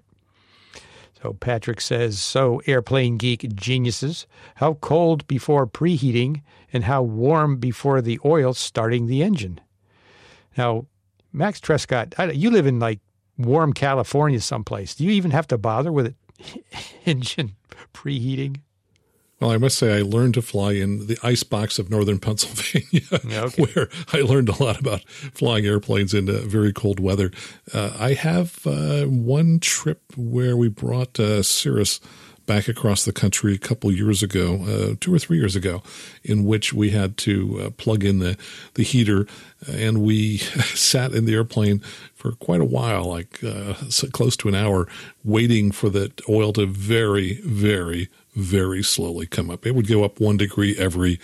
S1: So Patrick says, so airplane geek geniuses, how cold before preheating and how warm before the oil starting the engine? Now, Max Trescott, you live in warm California someplace. Do you even have to bother with engine preheating?
S2: Well, I must say I learned to fly in the ice box of northern Pennsylvania, where I learned a lot about flying airplanes in very cold weather. I have one trip where we brought Cirrus back across the country a couple years ago, 2 or 3 years ago, in which we had to plug in the heater, and we sat in the airplane for quite a while, so close to an hour, waiting for the oil to very, very, very slowly come up. It would go up 1 degree every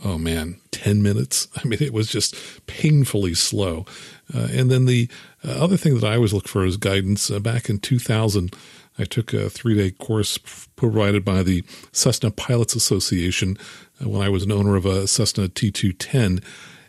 S2: 10 minutes. I mean, it was just painfully slow. And then the other thing that I always look for is guidance. Back in 2000, I took a 3-day course provided by the Cessna Pilots Association when I was an owner of a Cessna T210.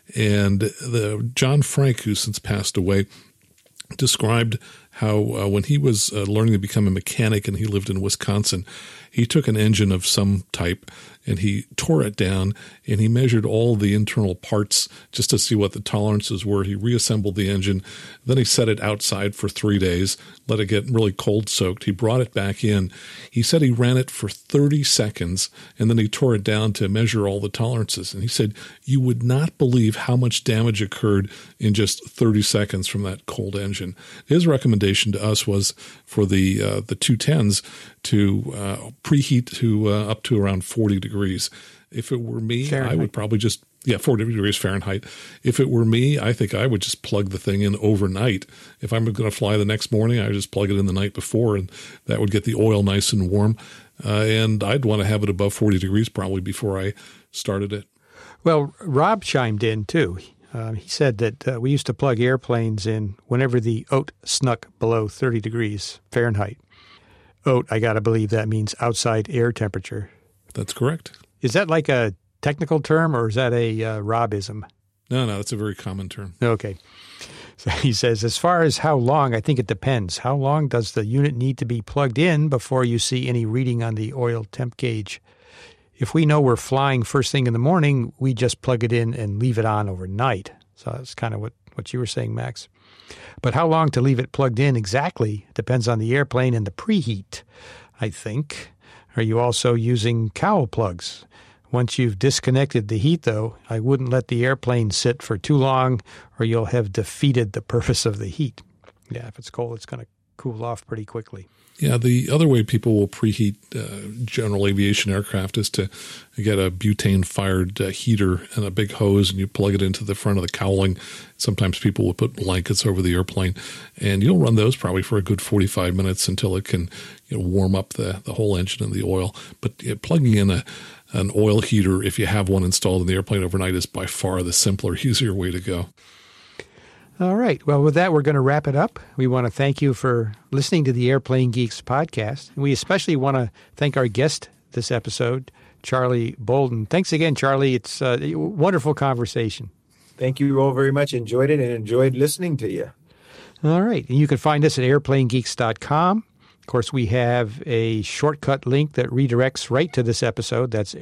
S2: And John Frank, who since passed away, described how when he was learning to become a mechanic and he lived in Wisconsin, he took an engine of some type and he tore it down and he measured all the internal parts just to see what the tolerances were. He reassembled the engine. Then he set it outside for 3 days, let it get really cold soaked. He brought it back in. He said he ran it for 30 seconds and then he tore it down to measure all the tolerances. And he said, you would not believe how much damage occurred in just 30 seconds from that cold engine. His recommendation to us was for the 210s to preheat to up to around 40 degrees. If it were me, Fahrenheit. I would probably just, 40 degrees Fahrenheit. If it were me, I think I would just plug the thing in overnight. If I'm going to fly the next morning, I would just plug it in the night before, and that would get the oil nice and warm. And I'd want to have it above 40 degrees probably before I started it.
S1: Well, Rob chimed in too. He said that we used to plug airplanes in whenever the OAT snuck below 30 degrees Fahrenheit. OAT, I got to believe that means outside air temperature.
S2: That's correct.
S1: Is that like a technical term or is that a Robism?
S2: No, that's a very common term.
S1: Okay. So he says, as far as how long, I think it depends. How long does the unit need to be plugged in before you see any reading on the oil temp gauge? if we know we're flying first thing in the morning, we just plug it in and leave it on overnight. So that's kind of what you were saying, Max. But how long to leave it plugged in exactly depends on the airplane and the preheat, I think. Are you also using cowl plugs? Once you've disconnected the heat, though, I wouldn't let the airplane sit for too long or you'll have defeated the purpose of the heat. Yeah, if it's cold, it's going to cool off pretty quickly.
S2: Yeah, the other way people will preheat general aviation aircraft is to get a butane-fired heater and a big hose, and you plug it into the front of the cowling. Sometimes people will put blankets over the airplane, and you'll run those probably for a good 45 minutes until it can warm up the whole engine and the oil. But plugging in an oil heater, if you have one installed in the airplane overnight, is by far the simpler, easier way to go.
S1: All right. Well, with that, we're going to wrap it up. We want to thank you for listening to the Airplane Geeks podcast. And we especially want to thank our guest this episode, Charlie Bolden. Thanks again, Charlie. It's a wonderful conversation.
S4: Thank you all very much. Enjoyed it and enjoyed listening to you.
S1: All right. And you can find us at airplanegeeks.com. Of course, we have a shortcut link that redirects right to this episode. That's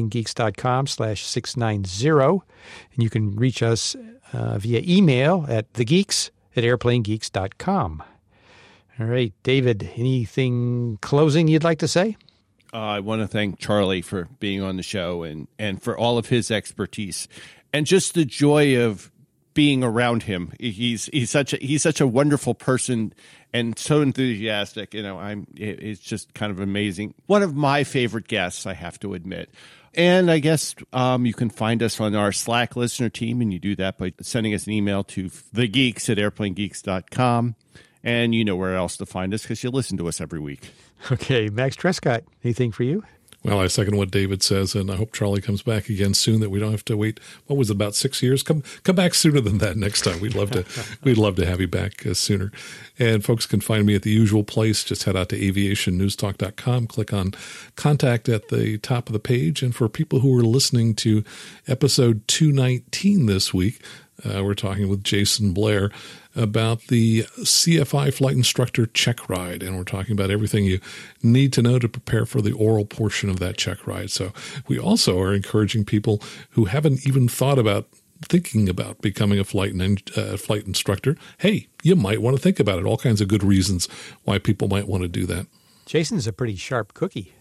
S1: airplanegeeks.com/690. And you can reach us via email at thegeeks@airplanegeeks.com. All right, David, anything closing you'd like to say?
S3: I want to thank Charlie for being on the show and for all of his expertise and just the joy of being around him. He's such a wonderful person and so enthusiastic. It's just kind of amazing. One of my favorite guests, I have to admit. And I guess you can find us on our Slack listener team, and you do that by sending us an email to thegeeks@airplanegeeks.com. And you know where else to find us because you listen to us every week.
S1: Okay, Max Trescott, anything for you?
S2: Well, I second what David says, and I hope Charlie comes back again soon. That we don't have to wait. What was it, about 6 years? Come back sooner than that next time. We'd love to have you back sooner. And folks can find me at the usual place. Just head out to aviationnewstalk.com. Click on contact at the top of the page. And for people who are listening to episode 219 this week, we're talking with Jason Blair about the CFI flight instructor check ride. And we're talking about everything you need to know to prepare for the oral portion of that check ride. So we also are encouraging people who haven't even thought about thinking about becoming a flight instructor. Hey, you might want to think about it. All kinds of good reasons why people might want to do that.
S1: Jason's a pretty sharp cookie.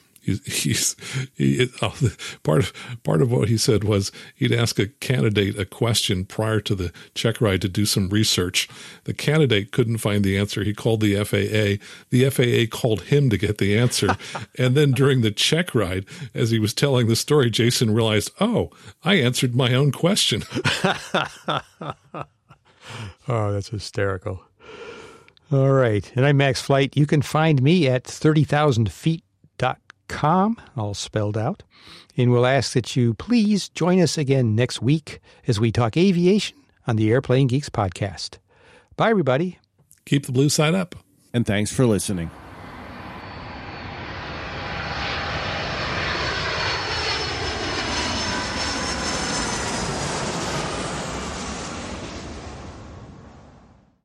S2: Part of what he said was he'd ask a candidate a question prior to the check ride to do some research. The candidate couldn't find the answer. He called the FAA. The FAA called him to get the answer. And then during the check ride, as he was telling the story, Jason realized, oh, I answered my own question.
S1: Oh, that's hysterical. All right. And I'm Max Flight. You can find me at 30,000feet.com, all spelled out. And we'll ask that you please join us again next week as we talk aviation on the Airplane Geeks podcast. Bye, everybody.
S2: Keep the blue side up.
S3: And thanks for listening.